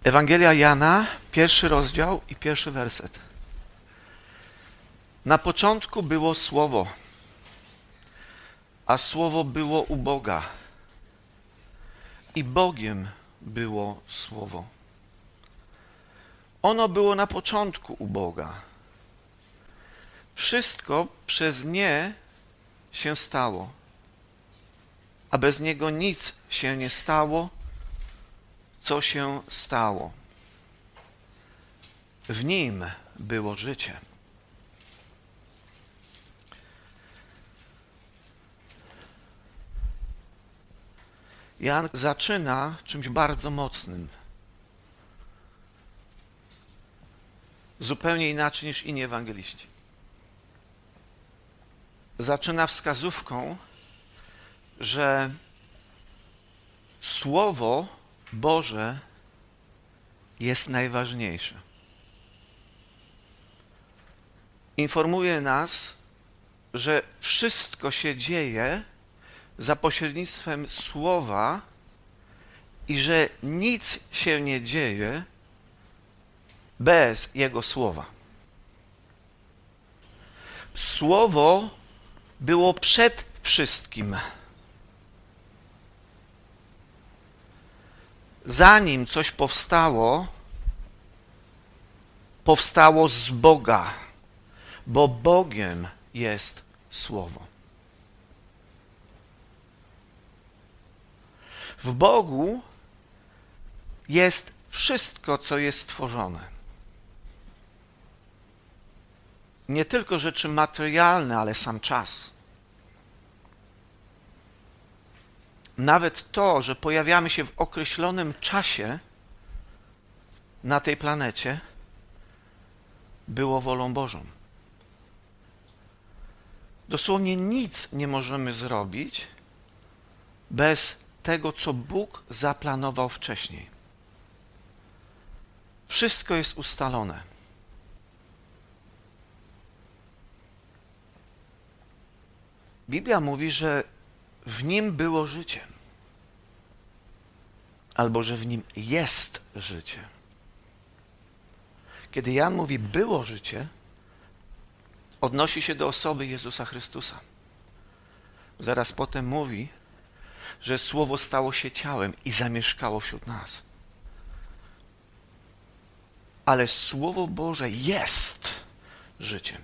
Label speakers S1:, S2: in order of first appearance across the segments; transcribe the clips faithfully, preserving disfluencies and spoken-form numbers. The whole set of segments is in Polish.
S1: Ewangelia Jana, pierwszy rozdział i pierwszy werset. Na początku było Słowo, a Słowo było u Boga i Bogiem było Słowo. Ono było na początku u Boga. Wszystko przez nie się stało, a bez Niego nic się nie stało, co się stało. W Nim było życie. Jan zaczyna czymś bardzo mocnym. Zupełnie inaczej niż inni ewangeliści. Zaczyna wskazówką, że Słowo Boże jest najważniejsze. Informuje nas, że wszystko się dzieje za pośrednictwem Słowa i że nic się nie dzieje bez Jego Słowa. Słowo było przed wszystkim. Zanim coś powstało, powstało z Boga, bo Bogiem jest Słowo. W Bogu jest wszystko, co jest stworzone. Nie tylko rzeczy materialne, ale sam czas. Nawet to, że pojawiamy się w określonym czasie na tej planecie, było wolą Bożą. Dosłownie nic nie możemy zrobić bez tego, co Bóg zaplanował wcześniej. Wszystko jest ustalone. Biblia mówi, że w Nim było życie. Albo, że w Nim jest życie. Kiedy Jan mówi było życie, odnosi się do osoby Jezusa Chrystusa. Zaraz potem mówi, że Słowo stało się ciałem i zamieszkało wśród nas. Ale Słowo Boże jest życiem.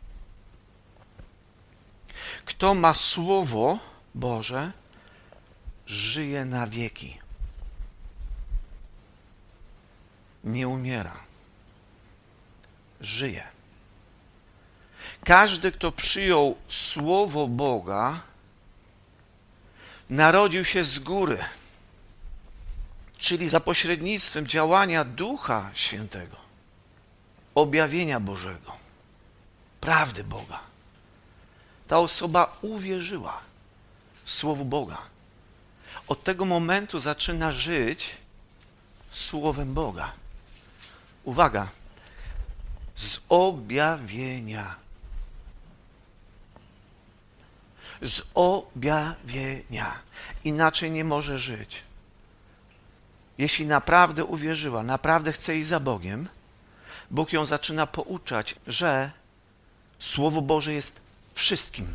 S1: Kto ma Słowo Boże, żyje na wieki. Nie umiera. Żyje. Każdy, kto przyjął Słowo Boga, narodził się z góry, czyli za pośrednictwem działania Ducha Świętego, objawienia Bożego, prawdy Boga. Ta osoba uwierzyła Słowu Boga. Od tego momentu zaczyna żyć Słowem Boga. Uwaga, z objawienia. Z objawienia. Inaczej nie może żyć. Jeśli naprawdę uwierzyła, naprawdę chce iść za Bogiem, Bóg ją zaczyna pouczać, że Słowo Boże jest wszystkim.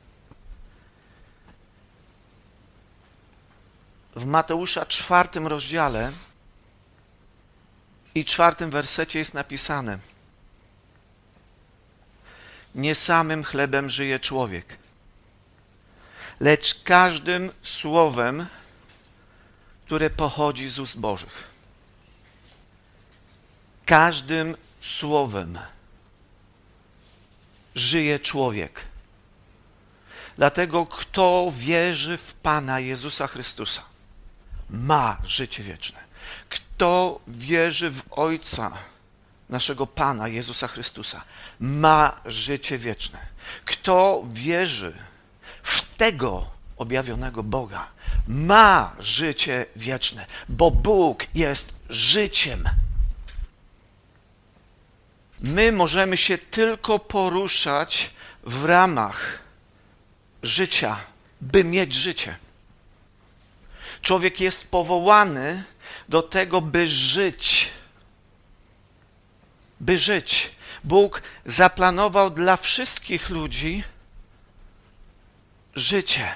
S1: W Mateusza czwartym rozdziale i czwartym wersecie jest napisane: nie samym chlebem żyje człowiek, lecz każdym słowem, które pochodzi z ust Bożych. Każdym słowem żyje człowiek. Dlatego kto wierzy w Pana Jezusa Chrystusa, ma życie wieczne. Kto wierzy w Ojca naszego Pana Jezusa Chrystusa, ma życie wieczne. Kto wierzy w tego objawionego Boga, ma życie wieczne, bo Bóg jest życiem. My możemy się tylko poruszać w ramach życia, by mieć życie. Człowiek jest powołany do tego, by żyć. By żyć. Bóg zaplanował dla wszystkich ludzi życie.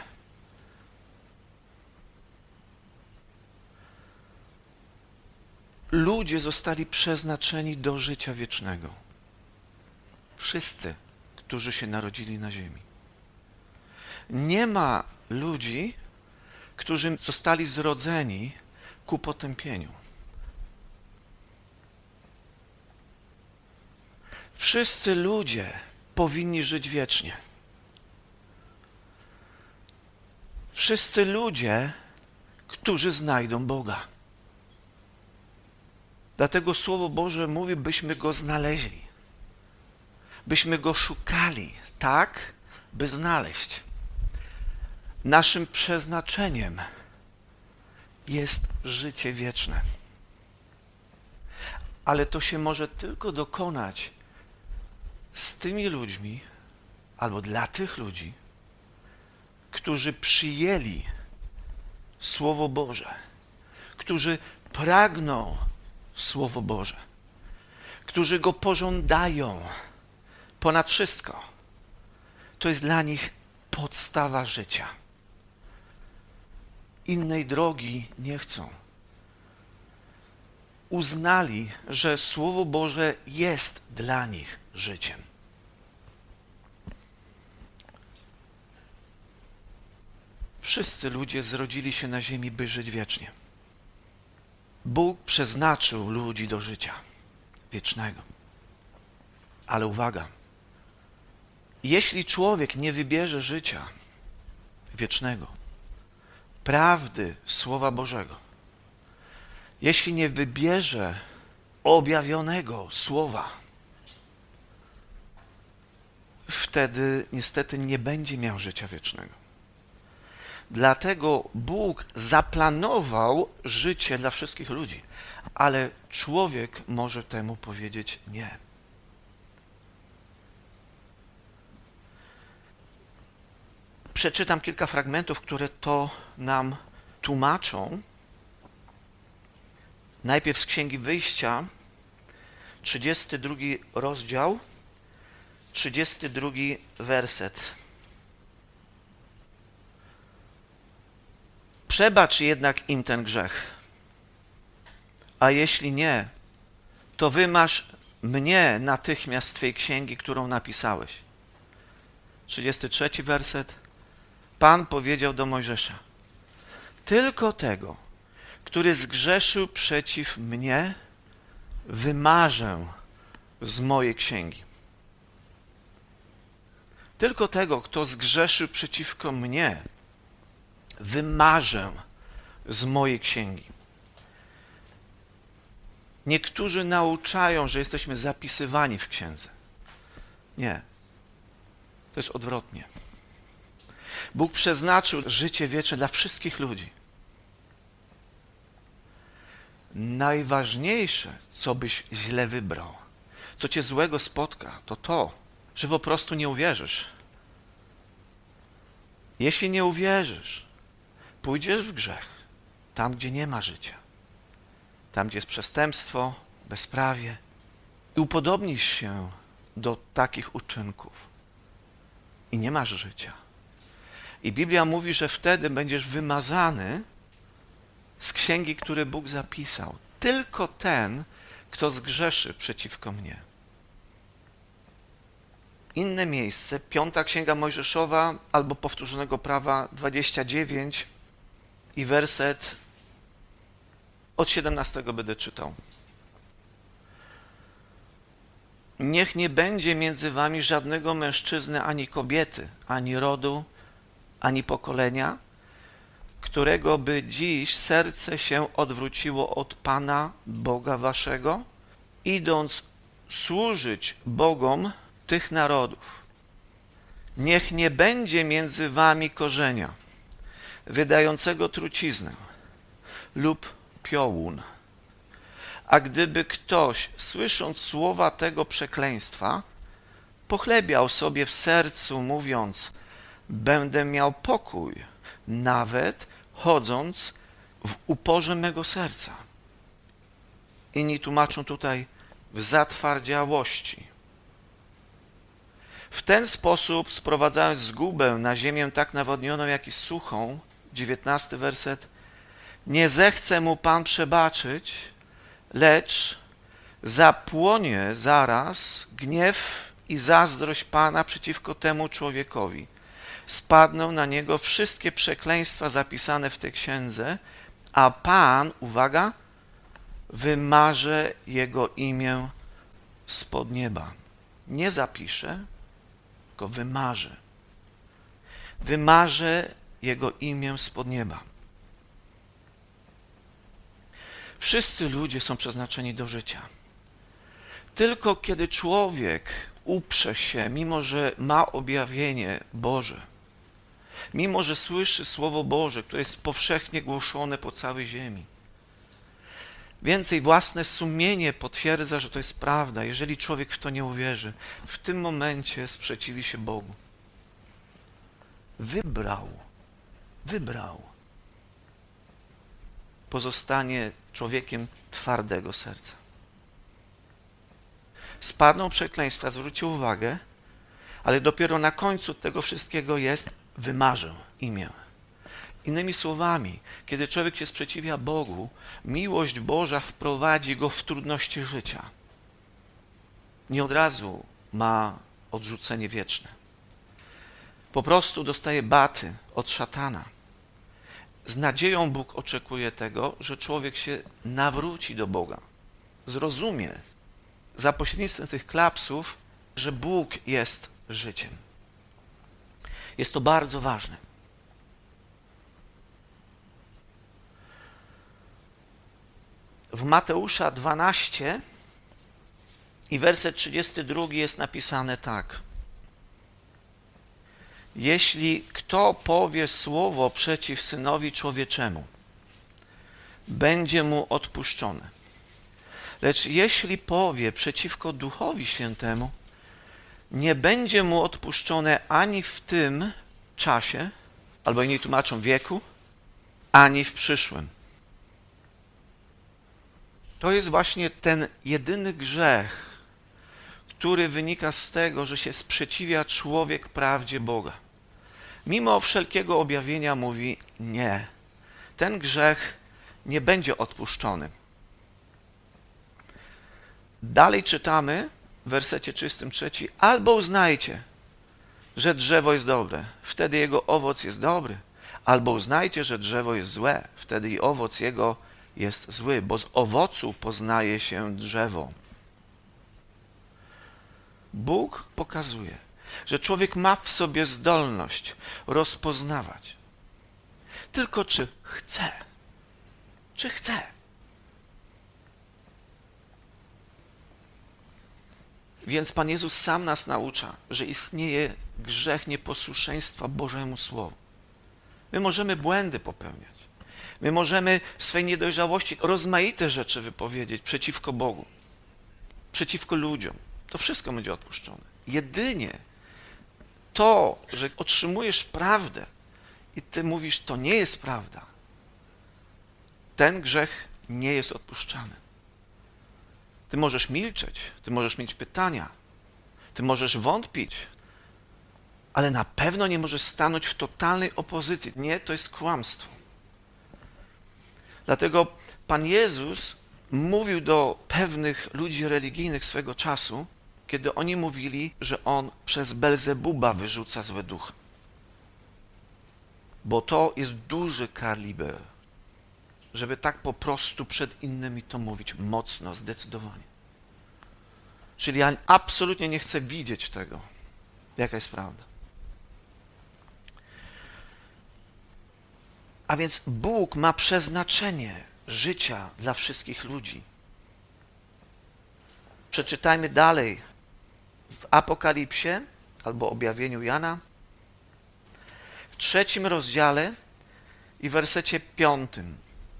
S1: Ludzie zostali przeznaczeni do życia wiecznego. Wszyscy, którzy się narodzili na ziemi. Nie ma ludzi, którzy zostali zrodzeni ku potępieniu. Wszyscy ludzie powinni żyć wiecznie. Wszyscy ludzie, którzy znajdą Boga. Dlatego Słowo Boże mówi, byśmy Go znaleźli. Byśmy Go szukali tak, by znaleźć. Naszym przeznaczeniem jest życie wieczne. Ale to się może tylko dokonać z tymi ludźmi, albo dla tych ludzi, którzy przyjęli Słowo Boże, którzy pragną Słowo Boże, którzy Go pożądają ponad wszystko. To jest dla nich podstawa życia. Innej drogi nie chcą. Uznali, że Słowo Boże jest dla nich życiem. Wszyscy ludzie zrodzili się na ziemi, by żyć wiecznie. Bóg przeznaczył ludzi do życia wiecznego. Ale uwaga, jeśli człowiek nie wybierze życia wiecznego, prawdy Słowa Bożego, jeśli nie wybierze objawionego Słowa, wtedy niestety nie będzie miał życia wiecznego. Dlatego Bóg zaplanował życie dla wszystkich ludzi, ale człowiek może temu powiedzieć nie. Przeczytam kilka fragmentów, które to nam tłumaczą. Najpierw z Księgi Wyjścia, trzydziesty drugi rozdział, trzydziesty drugi werset. Przebacz jednak im ten grzech, a jeśli nie, to wymaż mnie natychmiast z Twej księgi, którą napisałeś. trzydziesty trzeci werset. Pan powiedział do Mojżesza: tylko tego, który zgrzeszył przeciw mnie, wymarzę z mojej księgi. Tylko tego, kto zgrzeszył przeciwko mnie, wymarzę z mojej księgi. Niektórzy nauczają, że jesteśmy zapisywani w księdze. Nie. To jest odwrotnie. Bóg przeznaczył życie wieczne dla wszystkich ludzi. Najważniejsze, co byś źle wybrał, co cię złego spotka, to to, że po prostu nie uwierzysz. Jeśli nie uwierzysz, pójdziesz w grzech, tam gdzie nie ma życia, tam gdzie jest przestępstwo, bezprawie i upodobnisz się do takich uczynków i nie masz życia. I Biblia mówi, że wtedy będziesz wymazany z księgi, które Bóg zapisał. Tylko ten, kto zgrzeszy przeciwko mnie. Inne miejsce, piąta Księga Mojżeszowa albo Powtórzonego Prawa dwadzieścia dziewięć i werset od siedemnastego będę czytał. Niech nie będzie między wami żadnego mężczyzny, ani kobiety, ani rodu, ani pokolenia, którego by dziś serce się odwróciło od Pana, Boga waszego, idąc służyć Bogom tych narodów. Niech nie będzie między wami korzenia, wydającego truciznę lub piołun. A gdyby ktoś, słysząc słowa tego przekleństwa, pochlebiał sobie w sercu, mówiąc: będę miał pokój, nawet chodząc w uporze mego serca. Inni tłumaczą tutaj w zatwardziałości. W ten sposób, sprowadzając zgubę na ziemię tak nawodnioną, jak i suchą, dziewiętnasty werset, nie zechce mu Pan przebaczyć, lecz zapłonie zaraz gniew i zazdrość Pana przeciwko temu człowiekowi. Spadną na niego wszystkie przekleństwa zapisane w tej księdze, a Pan, uwaga, wymarze jego imię spod nieba. Nie zapisze, tylko wymarze. Wymarze jego imię spod nieba. Wszyscy ludzie są przeznaczeni do życia. Tylko kiedy człowiek uprze się, mimo że ma objawienie Boże, mimo że słyszy Słowo Boże, które jest powszechnie głoszone po całej ziemi, więcej własne sumienie potwierdza, że to jest prawda. Jeżeli człowiek w to nie uwierzy, w tym momencie sprzeciwi się Bogu. Wybrał, wybrał. Pozostanie człowiekiem twardego serca. Spadną przekleństwa, zwróćcie uwagę, ale dopiero na końcu tego wszystkiego jest wymarzę imię. Innymi słowami, kiedy człowiek się sprzeciwia Bogu, miłość Boża wprowadzi go w trudności życia. Nie od razu ma odrzucenie wieczne. Po prostu dostaje baty od szatana. Z nadzieją Bóg oczekuje tego, że człowiek się nawróci do Boga. Zrozumie za pośrednictwem tych klapsów, że Bóg jest życiem. Jest to bardzo ważne. W Mateusza dwanaście i werset trzydziesty drugi jest napisane tak. Jeśli kto powie słowo przeciw Synowi Człowieczemu, będzie mu odpuszczone. Lecz jeśli powie przeciwko Duchowi Świętemu, nie będzie mu odpuszczone ani w tym czasie, albo inni tłumaczą wieku, ani w przyszłym. To jest właśnie ten jedyny grzech, który wynika z tego, że się sprzeciwia człowiek prawdzie Boga. Mimo wszelkiego objawienia mówi nie. Ten grzech nie będzie odpuszczony. Dalej czytamy w wersecie trzydziestym trzecim. Albo uznajcie, że drzewo jest dobre, wtedy jego owoc jest dobry. Albo uznajcie, że drzewo jest złe, wtedy i owoc jego jest zły, bo z owocu poznaje się drzewo. Bóg pokazuje, że człowiek ma w sobie zdolność rozpoznawać. Tylko czy chce? Czy chce? Więc Pan Jezus sam nas naucza, że istnieje grzech nieposłuszeństwa Bożemu Słowu. My możemy błędy popełniać. My możemy w swej niedojrzałości rozmaite rzeczy wypowiedzieć przeciwko Bogu, przeciwko ludziom. To wszystko będzie odpuszczone. Jedynie to, że otrzymujesz prawdę i ty mówisz, to nie jest prawda, ten grzech nie jest odpuszczany. Ty możesz milczeć, ty możesz mieć pytania, ty możesz wątpić, ale na pewno nie możesz stanąć w totalnej opozycji. Nie, to jest kłamstwo. Dlatego Pan Jezus mówił do pewnych ludzi religijnych swego czasu, kiedy oni mówili, że On przez Belzebuba wyrzuca złe duchy. Bo to jest duży kaliber, żeby tak po prostu przed innymi to mówić mocno, zdecydowanie. Czyli ja absolutnie nie chcę widzieć tego, jaka jest prawda. A więc Bóg ma przeznaczenie życia dla wszystkich ludzi. Przeczytajmy dalej w Apokalipsie albo Objawieniu Jana, w trzecim rozdziale i wersecie piątym.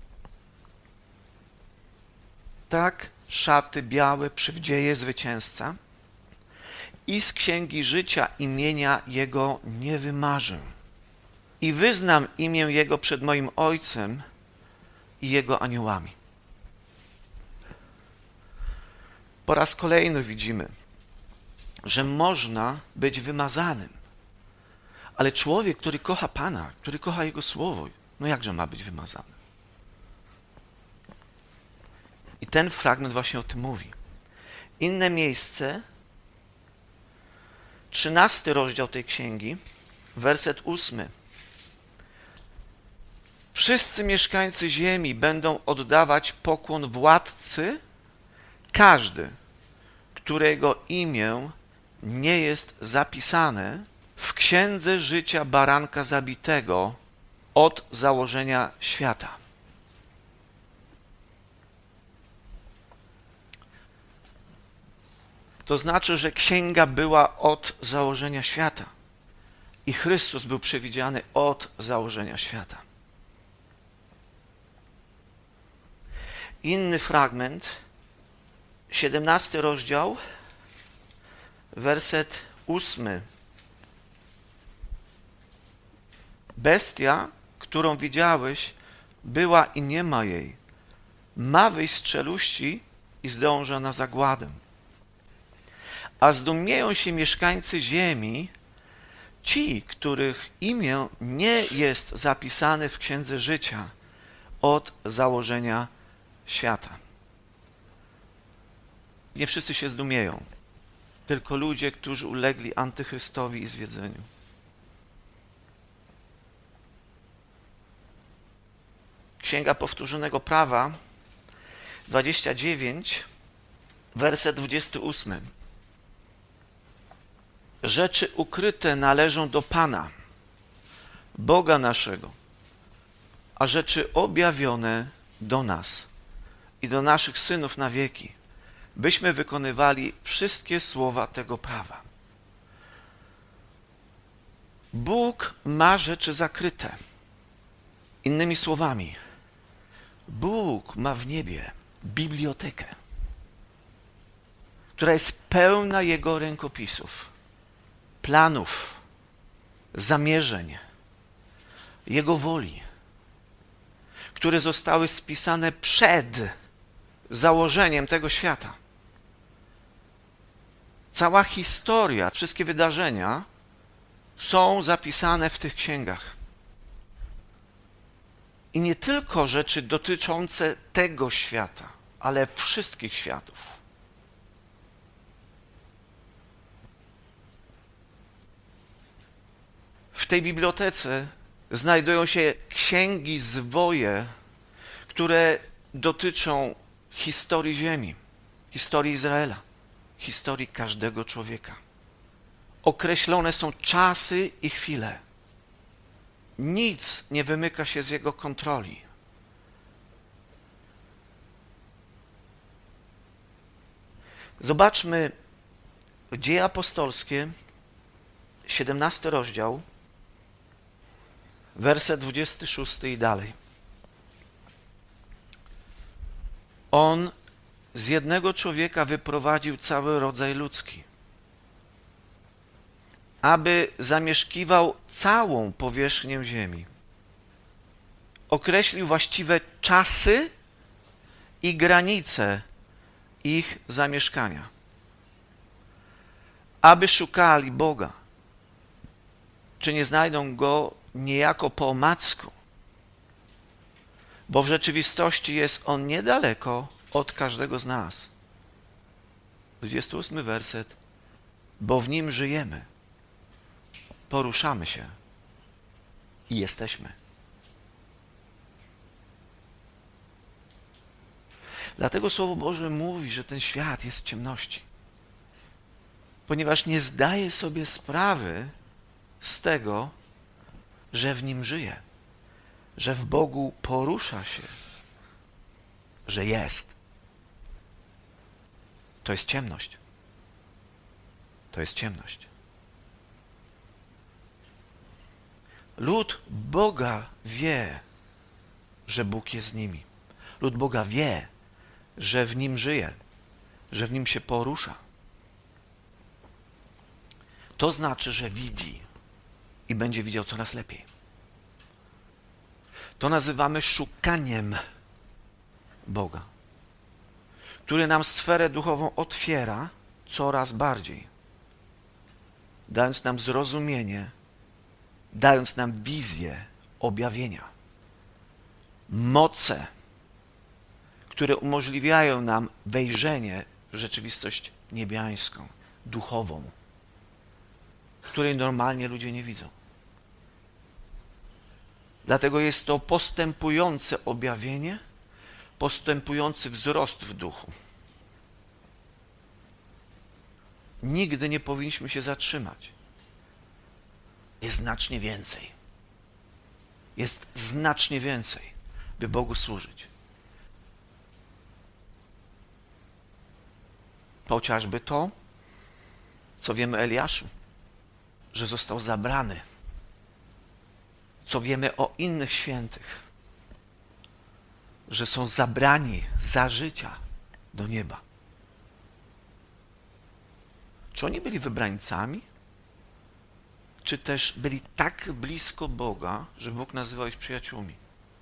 S1: Tak szaty białe przywdzieje zwycięzca i z księgi życia imienia Jego nie wymarzę. I wyznam imię Jego przed moim Ojcem i Jego aniołami. Po raz kolejny widzimy, że można być wymazanym. Ale człowiek, który kocha Pana, który kocha Jego Słowo, no jakże ma być wymazany? I ten fragment właśnie o tym mówi. Inne miejsce, trzynasty rozdział tej księgi, werset ósmy. Wszyscy mieszkańcy ziemi będą oddawać pokłon władcy, każdy, którego imię nie jest zapisane w księdze życia baranka zabitego od założenia świata. To znaczy, że księga była od założenia świata i Chrystus był przewidziany od założenia świata. Inny fragment, siedemnasty rozdział, werset ósmy. Bestia, którą widziałeś, była i nie ma jej. Ma wyjść z czeluści i zdąża na zagładę. A zdumieją się mieszkańcy ziemi, ci, których imię nie jest zapisane w księdze życia od założenia świata. Nie wszyscy się zdumieją, tylko ludzie, którzy ulegli antychrystowi i zwiedzeniu. Księga Powtórzonego Prawa, dwadzieścia dziewięć, werset dwudziesty ósmy. Rzeczy ukryte należą do Pana, Boga naszego, a rzeczy objawione do nas i do naszych synów na wieki, byśmy wykonywali wszystkie słowa tego prawa. Bóg ma rzeczy zakryte. Innymi słowami, Bóg ma w niebie bibliotekę, która jest pełna Jego rękopisów, planów, zamierzeń, Jego woli, które zostały spisane przed założeniem tego świata. Cała historia, wszystkie wydarzenia są zapisane w tych księgach. I nie tylko rzeczy dotyczące tego świata, ale wszystkich światów. W tej bibliotece znajdują się księgi zwoje, które dotyczą historii ziemi, historii Izraela, historii każdego człowieka. Określone są czasy i chwile. Nic nie wymyka się z Jego kontroli. Zobaczmy Dzieje Apostolskie, siedemnasty rozdział, werset dwudziesty szósty i dalej. On z jednego człowieka wyprowadził cały rodzaj ludzki, aby zamieszkiwał całą powierzchnię ziemi. Określił właściwe czasy i granice ich zamieszkania, aby szukali Boga, czy nie znajdą Go niejako po omacku, bo w rzeczywistości jest On niedaleko od każdego z nas. dwudziesty ósmy werset. Bo w Nim żyjemy, poruszamy się i jesteśmy. Dlatego Słowo Boże mówi, że ten świat jest w ciemności, ponieważ nie zdaje sobie sprawy z tego, że w Nim żyje, że w Bogu porusza się, że jest. To jest ciemność. To jest ciemność. Lud Boga wie, że Bóg jest z nimi. Lud Boga wie, że w Nim żyje, że w Nim się porusza. To znaczy, że widzi i będzie widział coraz lepiej. To nazywamy szukaniem Boga. który nam sferę duchową otwiera coraz bardziej, dając nam zrozumienie, dając nam wizję objawienia. Moce, które umożliwiają nam wejrzenie w rzeczywistość niebiańską, duchową, której normalnie ludzie nie widzą. Dlatego jest to postępujące objawienie, postępujący wzrost w duchu. Nigdy nie powinniśmy się zatrzymać. Jest znacznie więcej. Jest znacznie więcej, by Bogu służyć. Chociażby to, co wiemy o Eliaszu, że został zabrany. Co wiemy o innych świętych, że są zabrani za życia do nieba. Czy oni byli wybrańcami? Czy też byli tak blisko Boga, że Bóg nazywał ich przyjaciółmi?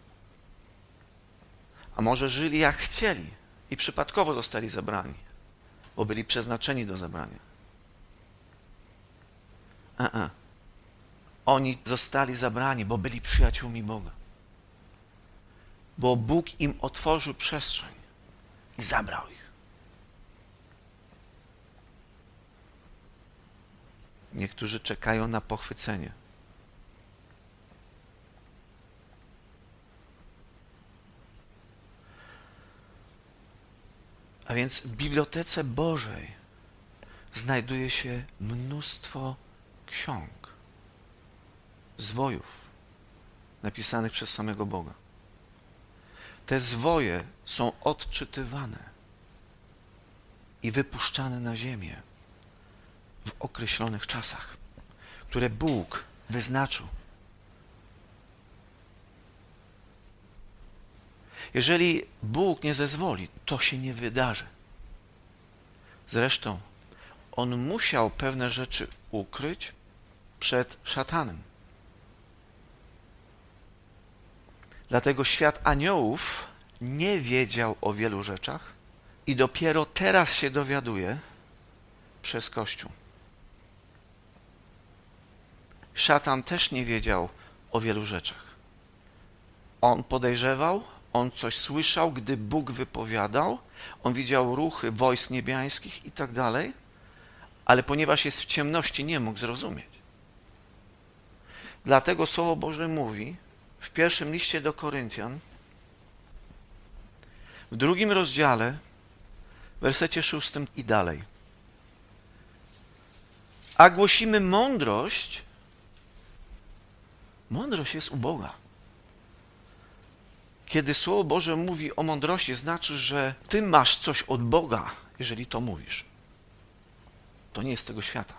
S1: A może żyli jak chcieli i przypadkowo zostali zabrani, bo byli przeznaczeni do zabrania? A-a. Oni zostali zabrani, bo byli przyjaciółmi Boga. Bo Bóg im otworzył przestrzeń i zabrał ich. Niektórzy czekają na pochwycenie. A więc w Bibliotece Bożej znajduje się mnóstwo ksiąg, zwojów napisanych przez samego Boga. Te zwoje są odczytywane i wypuszczane na ziemię w określonych czasach, które Bóg wyznaczył. Jeżeli Bóg nie zezwoli, to się nie wydarzy. Zresztą On musiał pewne rzeczy ukryć przed szatanem. Dlatego świat aniołów nie wiedział o wielu rzeczach i dopiero teraz się dowiaduje przez Kościół. Szatan też nie wiedział o wielu rzeczach. On podejrzewał, on coś słyszał, gdy Bóg wypowiadał, on widział ruchy wojsk niebiańskich i tak dalej, ale ponieważ jest w ciemności, nie mógł zrozumieć. Dlatego Słowo Boże mówi w pierwszym liście do Koryntian, w drugim rozdziale, w wersecie szóstym i dalej. A głosimy mądrość. Mądrość jest u Boga. Kiedy Słowo Boże mówi o mądrości, znaczy, że ty masz coś od Boga, jeżeli to mówisz. To nie jest z tego świata.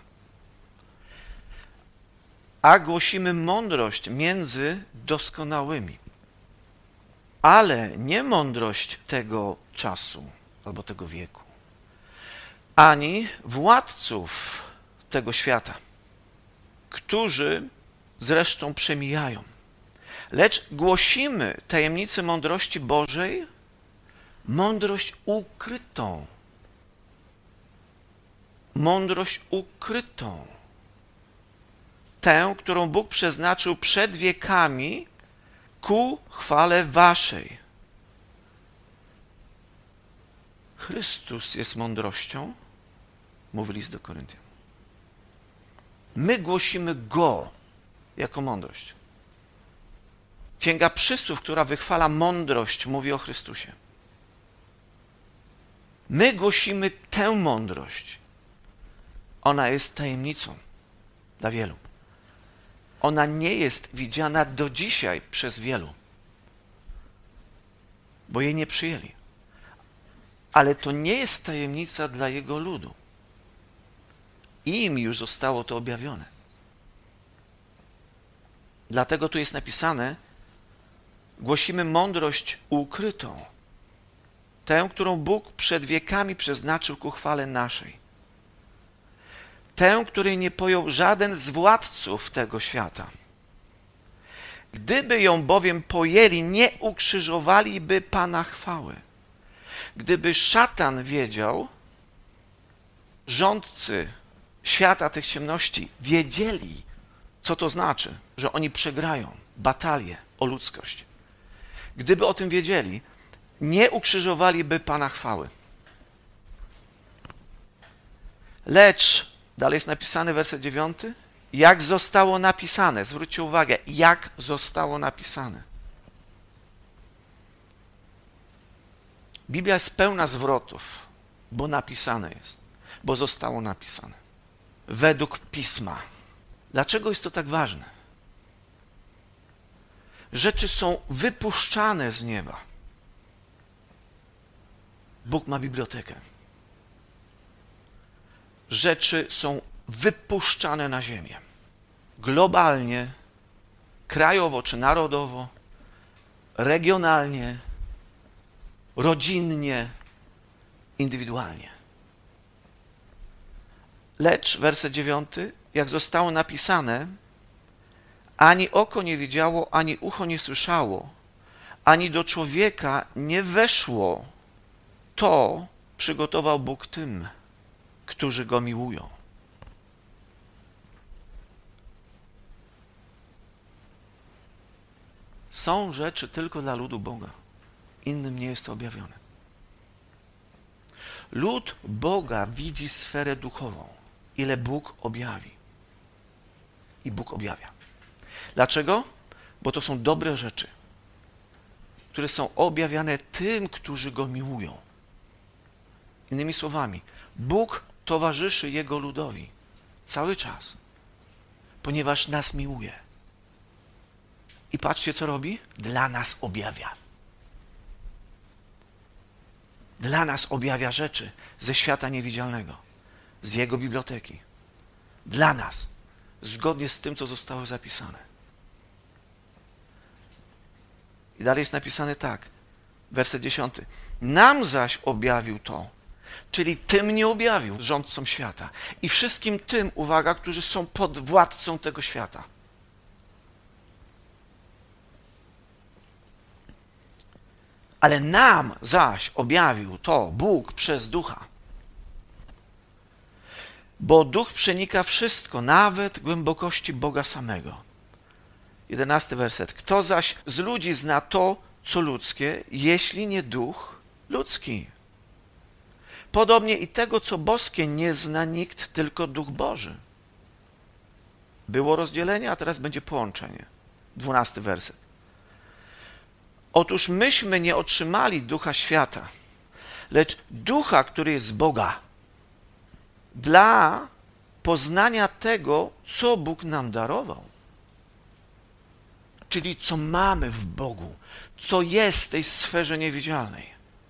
S1: A głosimy mądrość między doskonałymi. Ale nie mądrość tego czasu albo tego wieku, ani władców tego świata, którzy zresztą przemijają. Lecz głosimy tajemnicę mądrości Bożej, mądrość ukrytą. Mądrość ukrytą. Tę, którą Bóg przeznaczył przed wiekami ku chwale waszej. Chrystus jest mądrością, mówi list do Koryntian. My głosimy Go jako mądrość. Księga Przysłów, która wychwala mądrość, mówi o Chrystusie. My głosimy tę mądrość. Ona jest tajemnicą dla wielu. Ona nie jest widziana do dzisiaj przez wielu, bo jej nie przyjęli. Ale to nie jest tajemnica dla Jego ludu. Im już zostało to objawione. Dlatego tu jest napisane, głosimy mądrość ukrytą, tę, którą Bóg przed wiekami przeznaczył ku chwale naszej. Tę, której nie pojął żaden z władców tego świata. Gdyby ją bowiem pojęli, nie ukrzyżowaliby Pana chwały. Gdyby szatan wiedział, rządcy świata tych ciemności wiedzieli, co to znaczy, że oni przegrają batalię o ludzkość. Gdyby o tym wiedzieli, nie ukrzyżowaliby Pana chwały. Lecz, dalej jest napisany werset dziewiąty, jak zostało napisane, zwróćcie uwagę, jak zostało napisane. Biblia jest pełna zwrotów, bo napisane jest, bo zostało napisane. Według Pisma. Dlaczego jest to tak ważne? Rzeczy są wypuszczane z nieba. Bóg ma bibliotekę. Rzeczy są wypuszczane na ziemię. Globalnie, krajowo czy narodowo, regionalnie, rodzinnie, indywidualnie. Lecz, werset dziewiąty, jak zostało napisane, ani oko nie widziało, ani ucho nie słyszało, ani do człowieka nie weszło, to przygotował Bóg tym, którzy Go miłują. Są rzeczy tylko dla ludu Boga. Innym nie jest to objawione. Lud Boga widzi sferę duchową, ile Bóg objawi. I Bóg objawia. Dlaczego? Bo to są dobre rzeczy, które są objawiane tym, którzy Go miłują. Innymi słowami, Bóg towarzyszy Jego ludowi cały czas, ponieważ nas miłuje. I patrzcie, co robi? Dla nas objawia. Dla nas objawia rzeczy ze świata niewidzialnego, z Jego biblioteki. Dla nas, zgodnie z tym, co zostało zapisane. I dalej jest napisane tak, werset dziesiąty. Nam zaś objawił to, czyli tym nie objawił, rządcom świata. I wszystkim tym, uwaga, którzy są pod władcą tego świata. Ale nam zaś objawił to Bóg przez Ducha. Bo Duch przenika wszystko, nawet głębokości Boga samego. Jedenasty werset. Kto zaś z ludzi zna to, co ludzkie, jeśli nie Duch ludzki? Podobnie i tego, co boskie, nie zna nikt, tylko Duch Boży. Było rozdzielenie, a teraz będzie połączenie. Dwunasty werset. Otóż myśmy nie otrzymali ducha świata, lecz ducha, który jest z Boga, dla poznania tego, co Bóg nam darował. Czyli co mamy w Bogu, co jest w tej sferze niewidzialnej.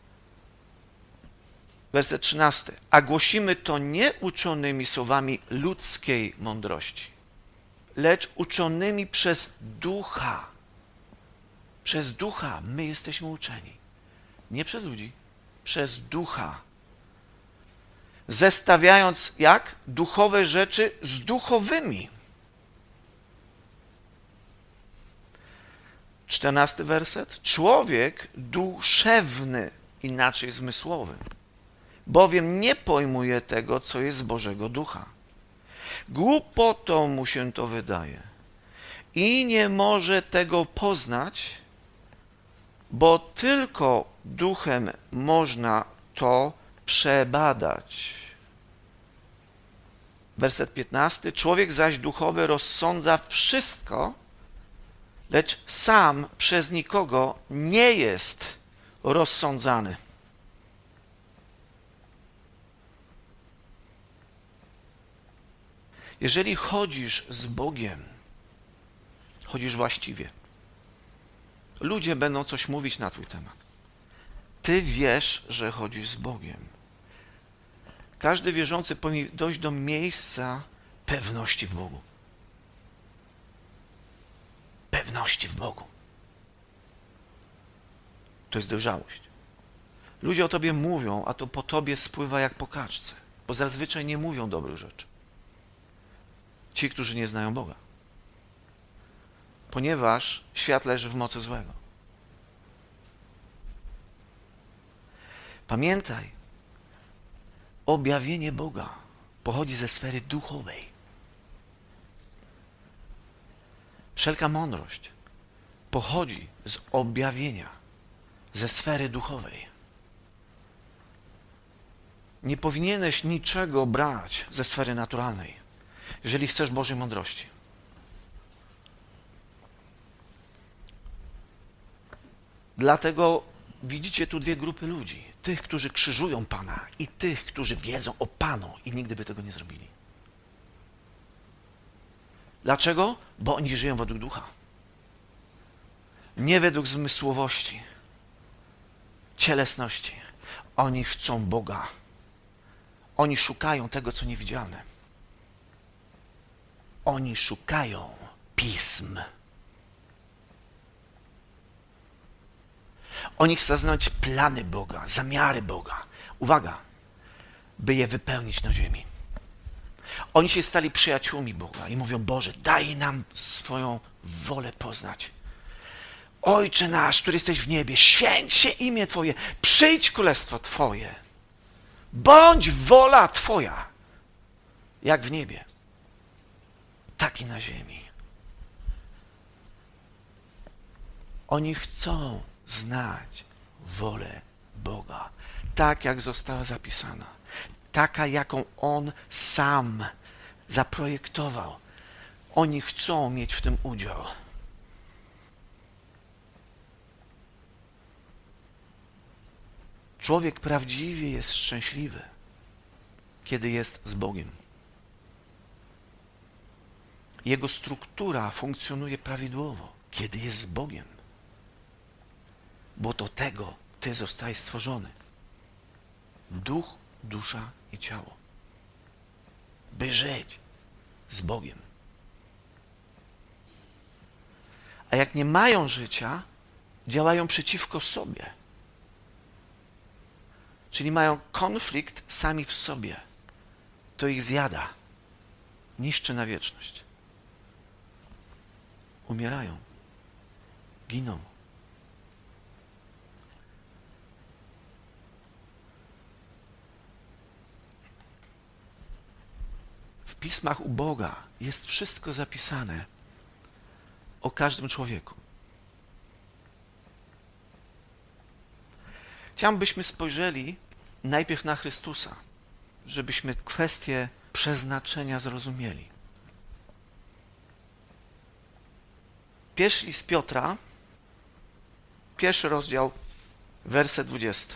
S1: Werset trzynasty. A głosimy to nie uczonymi słowami ludzkiej mądrości, lecz uczonymi przez Ducha. Przez Ducha my jesteśmy uczeni. Nie przez ludzi, przez Ducha. Zestawiając jak? Duchowe rzeczy z duchowymi. Czternasty werset. Człowiek duszewny, inaczej zmysłowy, bowiem nie pojmuje tego, co jest z Bożego Ducha. Głupotą mu się to wydaje i nie może tego poznać, bo tylko duchem można to przebadać. Werset piętnasty. Człowiek zaś duchowy rozsądza wszystko, lecz sam przez nikogo nie jest rozsądzany. Jeżeli chodzisz z Bogiem, chodzisz właściwie, ludzie będą coś mówić na twój temat. Ty wiesz, że chodzisz z Bogiem. Każdy wierzący powinien dojść do miejsca pewności w Bogu. Pewności w Bogu. To jest dojrzałość. Ludzie o tobie mówią, a to po tobie spływa jak po kaczce, bo zazwyczaj nie mówią dobrych rzeczy. Ci, którzy nie znają Boga. Ponieważ świat leży w mocy złego. Pamiętaj, objawienie Boga pochodzi ze sfery duchowej. Wszelka mądrość pochodzi z objawienia, ze sfery duchowej. Nie powinieneś niczego brać ze sfery naturalnej, jeżeli chcesz Bożej mądrości. Dlatego widzicie tu dwie grupy ludzi. Tych, którzy krzyżują Pana i tych, którzy wiedzą o Panu i nigdy by tego nie zrobili. Dlaczego? Bo oni żyją według ducha. Nie według zmysłowości, cielesności. Oni chcą Boga. Oni szukają tego, co niewidzialne. Oni szukają pism. Oni chcą znać plany Boga, zamiary Boga. Uwaga, by je wypełnić na ziemi. Oni się stali przyjaciółmi Boga i mówią: Boże, daj nam swoją wolę poznać. Ojcze nasz, który jesteś w niebie, święć się imię Twoje, przyjdź królestwo Twoje. Bądź wola Twoja, jak w niebie, tak i na ziemi. Oni chcą znać wolę Boga, tak jak została zapisana, taka jaką On sam zaprojektował. Oni chcą mieć w tym udział. Człowiek prawdziwie jest szczęśliwy, kiedy jest z Bogiem. Jego struktura funkcjonuje prawidłowo, kiedy jest z Bogiem. Bo do tego Ty zostałeś stworzony. Duch, dusza i ciało. By żyć z Bogiem. A jak nie mają życia, działają przeciwko sobie. Czyli mają konflikt sami w sobie. To ich zjada. Niszczy na wieczność. Umierają. Giną. W pismach u Boga jest wszystko zapisane o każdym człowieku. Chciałbym, byśmy spojrzeli najpierw na Chrystusa, żebyśmy kwestię przeznaczenia zrozumieli. Pierwszy list Piotra, pierwszy rozdział, werset dwudziesty.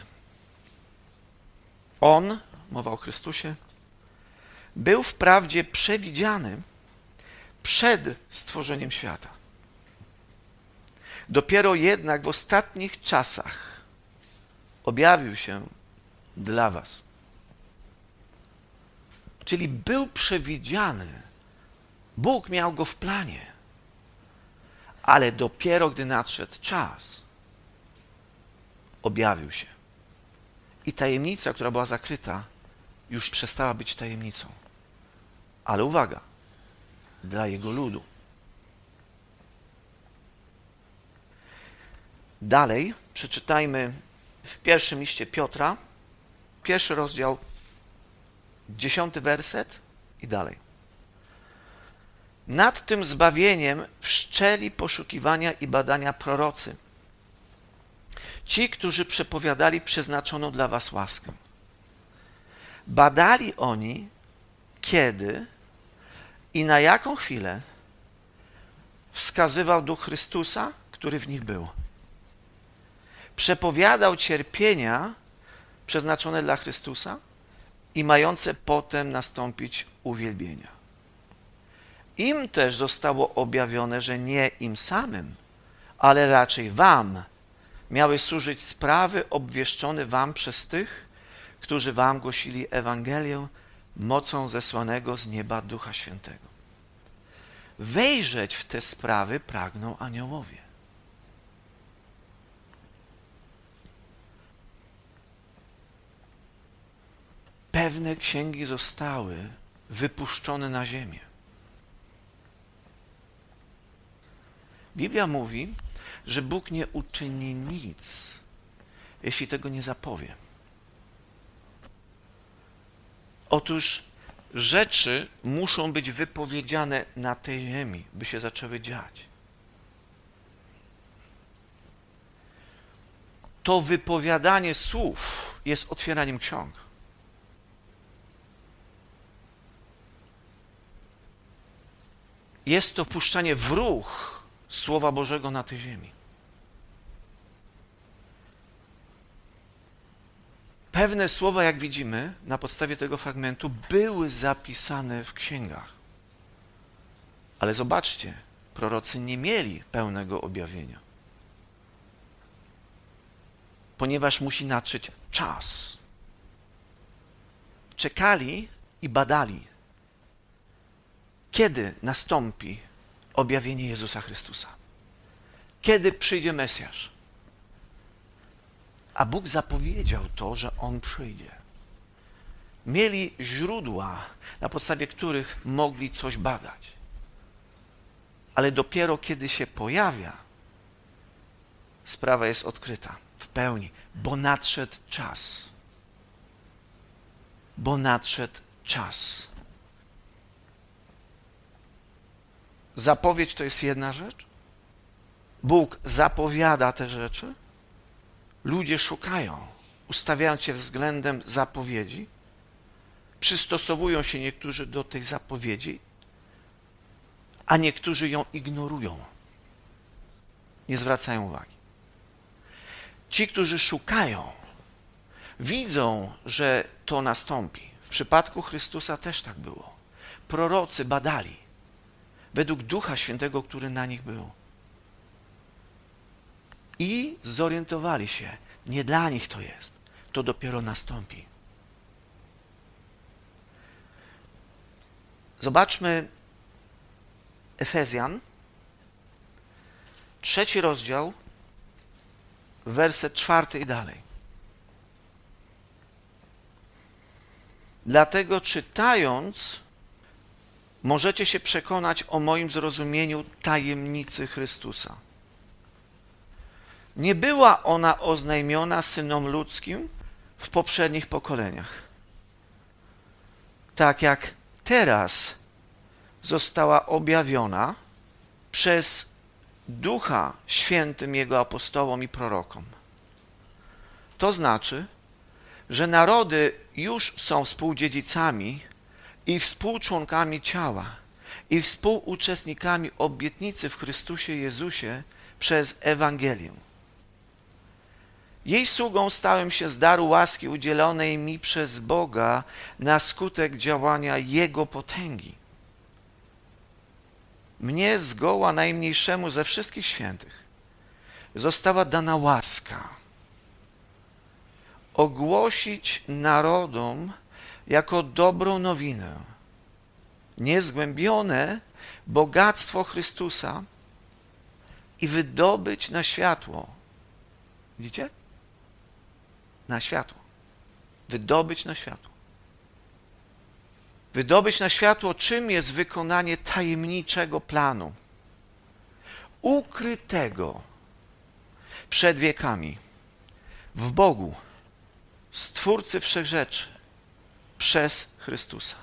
S1: On, mowa o Chrystusie, był wprawdzie przewidziany przed stworzeniem świata. Dopiero jednak w ostatnich czasach objawił się dla was. Czyli był przewidziany. Bóg miał go w planie. Ale dopiero gdy nadszedł czas, objawił się. I tajemnica, która była zakryta, już przestała być tajemnicą. Ale uwaga, dla Jego ludu. Dalej przeczytajmy w pierwszym liście Piotra, pierwszy rozdział, dziesiąty werset i dalej. Nad tym zbawieniem wszczęli poszukiwania i badania prorocy. Ci, którzy przepowiadali przeznaczoną dla was łaskę. Badali oni, kiedy i na jaką chwilę wskazywał Duch Chrystusa, który w nich był. Przepowiadał cierpienia przeznaczone dla Chrystusa i mające potem nastąpić uwielbienia. Im też zostało objawione, że nie im samym, ale raczej wam miały służyć sprawy obwieszczone wam przez tych, którzy wam głosili Ewangelię mocą zesłanego z nieba Ducha Świętego. Wejrzeć w te sprawy pragną aniołowie. Pewne księgi zostały wypuszczone na ziemię. Biblia mówi, że Bóg nie uczyni nic, jeśli tego nie zapowie. Otóż rzeczy muszą być wypowiedziane na tej ziemi, by się zaczęły dziać. To wypowiadanie słów jest otwieraniem ksiąg. Jest to wpuszczanie w ruch Słowa Bożego na tej ziemi. Pewne słowa, jak widzimy, na podstawie tego fragmentu, były zapisane w księgach. Ale zobaczcie, prorocy nie mieli pełnego objawienia. Ponieważ musi nadszedł czas. Czekali i badali, kiedy nastąpi objawienie Jezusa Chrystusa. Kiedy przyjdzie Mesjasz. A Bóg zapowiedział to, że On przyjdzie. Mieli źródła, na podstawie których mogli coś badać. Ale dopiero kiedy się pojawia, sprawa jest odkryta w pełni, bo nadszedł czas. Bo nadszedł czas. Zapowiedź to jest jedna rzecz. Bóg zapowiada te rzeczy. Ludzie szukają, ustawiając się względem zapowiedzi. Przystosowują się niektórzy do tej zapowiedzi, a niektórzy ją ignorują. Nie zwracają uwagi. Ci, którzy szukają, widzą, że to nastąpi. W przypadku Chrystusa też tak było. Prorocy badali według Ducha Świętego, który na nich był. I zorientowali się, nie dla nich to jest, to dopiero nastąpi. Zobaczmy Efezjan, trzeci rozdział, werset czwarty i dalej. Dlatego czytając, możecie się przekonać o moim zrozumieniu tajemnicy Chrystusa. Nie była ona oznajmiona synom ludzkim w poprzednich pokoleniach. Tak jak teraz została objawiona przez Ducha Świętym Jego apostołom i prorokom. To znaczy, że narody już są współdziedzicami i współczłonkami ciała i współuczestnikami obietnicy w Chrystusie Jezusie przez Ewangelię. Jej sługą stałem się z daru łaski udzielonej mi przez Boga na skutek działania Jego potęgi. Mnie zgoła najmniejszemu ze wszystkich świętych została dana łaska ogłosić narodom jako dobrą nowinę niezgłębione bogactwo Chrystusa i wydobyć na światło. Widzicie? Na światło. Wydobyć na światło. Wydobyć na światło, czym jest wykonanie tajemniczego planu, ukrytego przed wiekami w Bogu, Stwórcy wszechrzeczy, przez Chrystusa.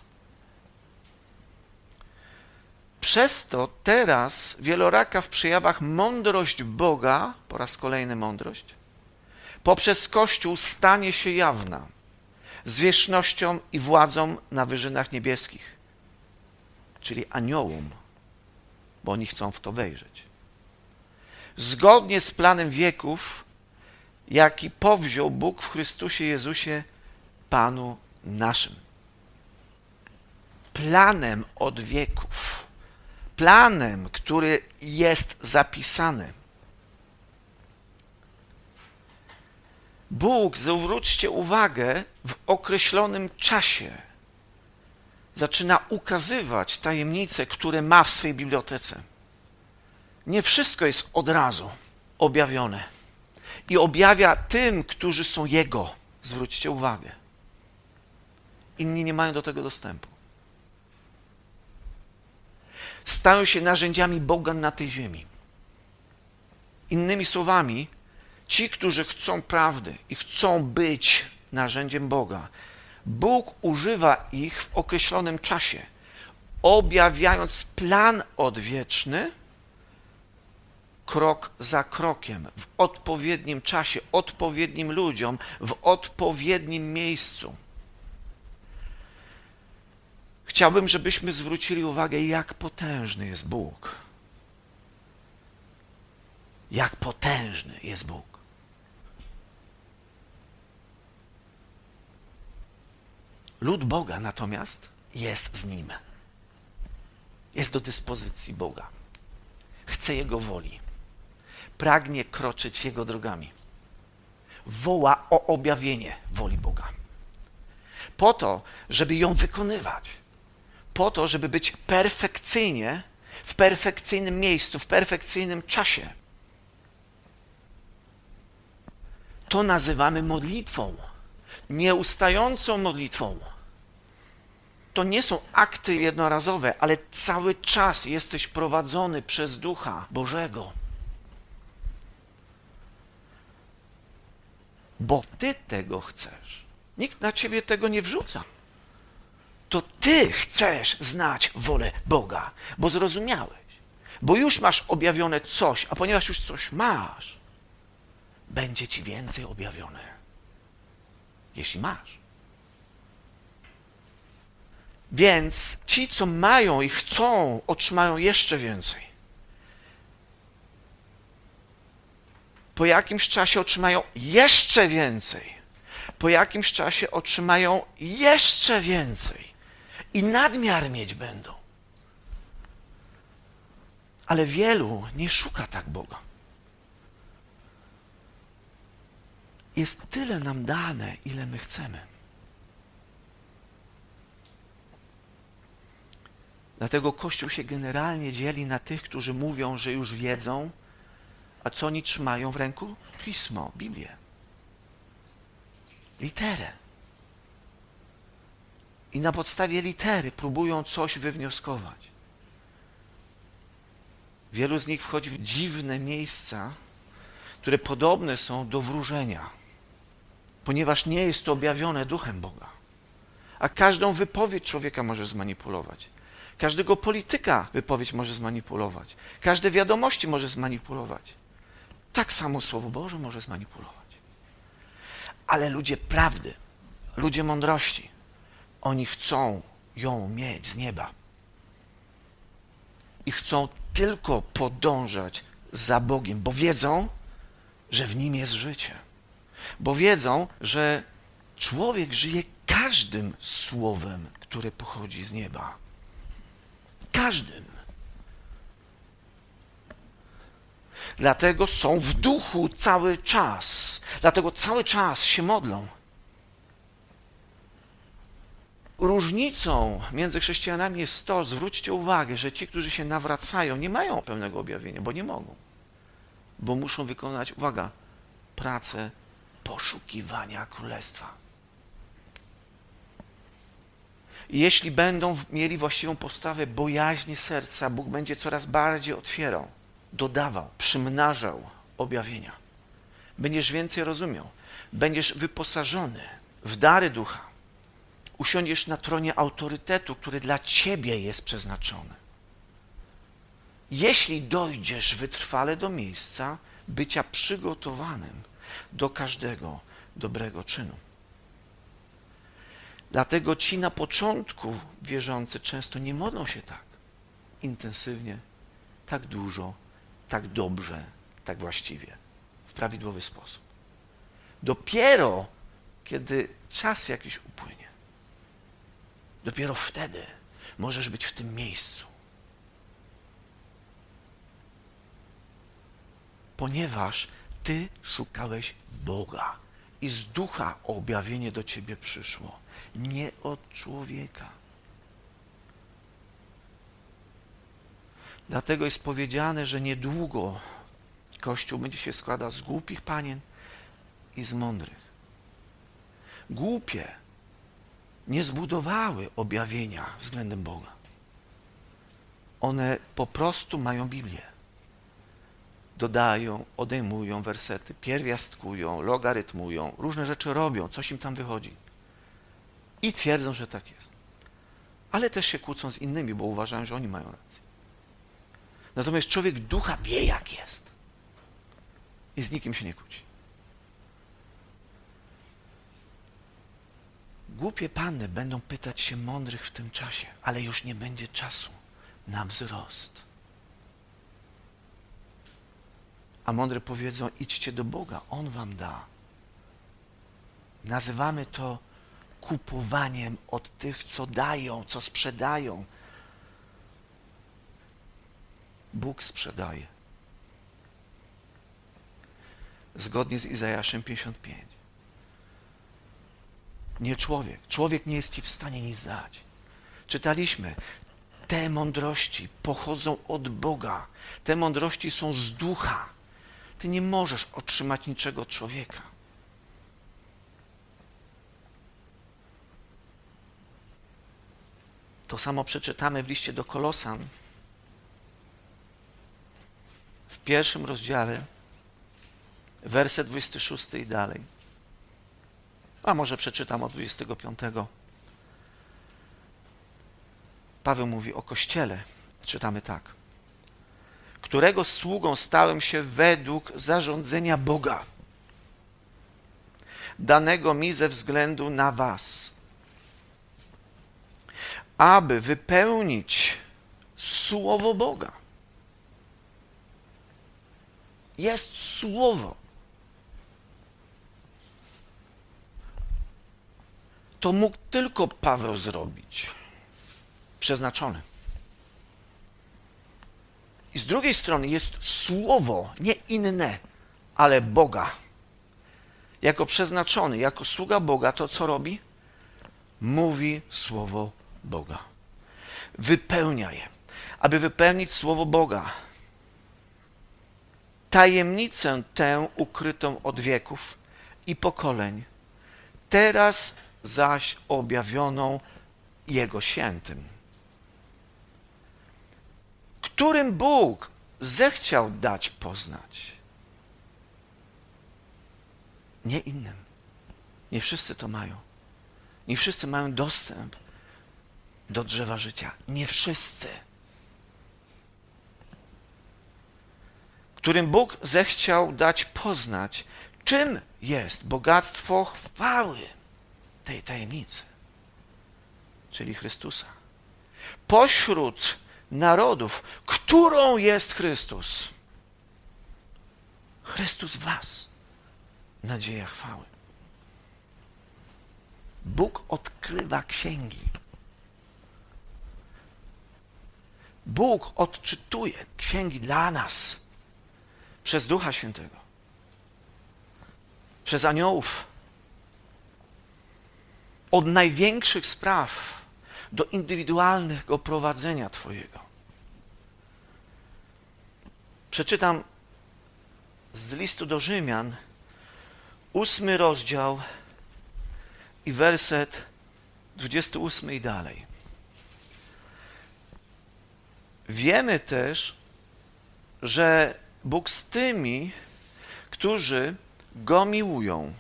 S1: Przez to teraz wieloraka w przejawach mądrość Boga, po raz kolejny mądrość, poprzez Kościół stanie się jawna, zwierzchnością i władzą na wyżynach niebieskich, czyli aniołom, bo oni chcą w to wejrzeć. Zgodnie z planem wieków, jaki powziął Bóg w Chrystusie Jezusie, Panu naszym. Planem od wieków. Planem, który jest zapisany. Bóg, zwróćcie uwagę, w określonym czasie zaczyna ukazywać tajemnice, które ma w swej bibliotece. Nie wszystko jest od razu objawione. I objawia tym, którzy są Jego. Zwróćcie uwagę. Inni nie mają do tego dostępu. Stają się narzędziami Boga na tej ziemi. Innymi słowami, ci, którzy chcą prawdy i chcą być narzędziem Boga, Bóg używa ich w określonym czasie, objawiając plan odwieczny krok za krokiem, w odpowiednim czasie, odpowiednim ludziom, w odpowiednim miejscu. Chciałbym, żebyśmy zwrócili uwagę, jak potężny jest Bóg. Jak potężny jest Bóg. Lud Boga natomiast jest z Nim. Jest do dyspozycji Boga. Chce Jego woli. Pragnie kroczyć Jego drogami. Woła o objawienie woli Boga. Po to, żeby ją wykonywać. Po to, żeby być perfekcyjnie, w perfekcyjnym miejscu, w perfekcyjnym czasie. To nazywamy modlitwą. Nieustającą modlitwą. To nie są akty jednorazowe, ale cały czas jesteś prowadzony przez Ducha Bożego. Bo Ty tego chcesz. Nikt na Ciebie tego nie wrzuca. To Ty chcesz znać wolę Boga, bo zrozumiałeś, bo już masz objawione coś, a ponieważ już coś masz, będzie Ci więcej objawione, jeśli masz. Więc ci, co mają i chcą, otrzymają jeszcze więcej. Po jakimś czasie otrzymają jeszcze więcej. Po jakimś czasie otrzymają jeszcze więcej. I nadmiar mieć będą. Ale wielu nie szuka tak Boga. Jest tyle nam dane, ile my chcemy. Dlatego Kościół się generalnie dzieli na tych, którzy mówią, że już wiedzą, a co oni trzymają w ręku? Pismo, Biblię. Literę. I na podstawie litery próbują coś wywnioskować. Wielu z nich wchodzi w dziwne miejsca, które podobne są do wróżenia, ponieważ nie jest to objawione Duchem Boga. A każdą wypowiedź człowieka może zmanipulować. Każdego polityka wypowiedź może zmanipulować. Każde wiadomości może zmanipulować. Tak samo Słowo Boże może zmanipulować. Ale ludzie prawdy, ludzie mądrości, oni chcą ją mieć z nieba. I chcą tylko podążać za Bogiem, bo wiedzą, że w Nim jest życie. Bo wiedzą, że człowiek żyje każdym słowem, które pochodzi z nieba. Każdym. Dlatego są w duchu cały czas. Dlatego cały czas się modlą. Różnicą między chrześcijanami jest to, zwróćcie uwagę, że ci, którzy się nawracają, nie mają pełnego objawienia, bo nie mogą. Bo muszą wykonać, uwaga, pracę poszukiwania Królestwa. I jeśli będą mieli właściwą postawę bojaźni serca, Bóg będzie coraz bardziej otwierał, dodawał, przymnażał objawienia. Będziesz więcej rozumiał. Będziesz wyposażony w dary Ducha. Usiądziesz na tronie autorytetu, który dla ciebie jest przeznaczony. Jeśli dojdziesz wytrwale do miejsca bycia przygotowanym do każdego dobrego czynu. Dlatego ci na początku wierzący często nie modlą się tak intensywnie, tak dużo, tak dobrze, tak właściwie, w prawidłowy sposób. Dopiero, kiedy czas jakiś upłynie, dopiero wtedy możesz być w tym miejscu. Ponieważ ty szukałeś Boga i z ducha objawienie do ciebie przyszło, nie od człowieka. Dlatego jest powiedziane, że niedługo Kościół będzie się składał z głupich panien i z mądrych. Głupie nie zbudowały objawienia względem Boga. One po prostu mają Biblię. Dodają, odejmują wersety, pierwiastkują, logarytmują, różne rzeczy robią, coś im tam wychodzi. I twierdzą, że tak jest. Ale też się kłócą z innymi, bo uważają, że oni mają rację. Natomiast człowiek ducha wie, jak jest. I z nikim się nie kłóci. Głupie panny będą pytać się mądrych w tym czasie, ale już nie będzie czasu na wzrost. A mądre powiedzą, idźcie do Boga, On wam da. Nazywamy to kupowaniem od tych, co dają, co sprzedają. Bóg sprzedaje. Zgodnie z Izajaszem pięćdziesiąt pięć. Nie człowiek. Człowiek nie jest ci w stanie nic dać. Czytaliśmy, te mądrości pochodzą od Boga. Te mądrości są z ducha. Ty nie możesz otrzymać niczego od człowieka. To samo przeczytamy w liście do Kolosan. W pierwszym rozdziale, werset dwudziesty szósty i dalej. A może przeczytam od dwudziestego piątego. Paweł mówi o Kościele. Czytamy tak. Którego sługą stałem się według zarządzenia Boga, danego mi ze względu na was, aby wypełnić Słowo Boga. Jest Słowo. To mógł tylko Paweł zrobić. Przeznaczony. I z drugiej strony jest Słowo, nie inne, ale Boga. Jako przeznaczony, jako sługa Boga, to co robi? Mówi Słowo Boga. Wypełnia je. Aby wypełnić Słowo Boga. Tajemnicę tę ukrytą od wieków i pokoleń, teraz zaś objawioną Jego świętym, którym Bóg zechciał dać poznać. Nie innym. Nie wszyscy to mają. Nie wszyscy mają dostęp do drzewa życia. Nie wszyscy. Którym Bóg zechciał dać poznać, czym jest bogactwo chwały tej tajemnicy, czyli Chrystusa. Pośród narodów, którą jest Chrystus. Chrystus w was, nadzieja chwały. Bóg odkrywa księgi. Bóg odczytuje księgi dla nas przez Ducha Świętego, przez aniołów. Od największych spraw do indywidualnego prowadzenia Twojego. Przeczytam z listu do Rzymian, ósmy rozdział i werset dwudziesty ósmy i dalej. Wiemy też, że Bóg z tymi, którzy Go miłują,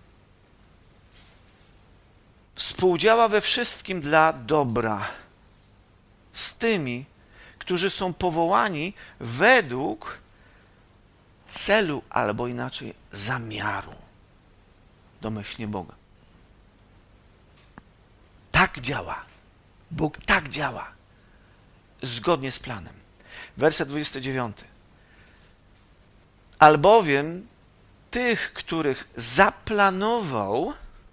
S1: współdziała we wszystkim dla dobra. Z tymi, którzy są powołani według celu, albo inaczej zamiaru domyślnie Boga. Tak działa. Bóg tak działa. Zgodnie z planem. Werset dwudziesty dziewiąty. Albowiem tych, których zaplanował,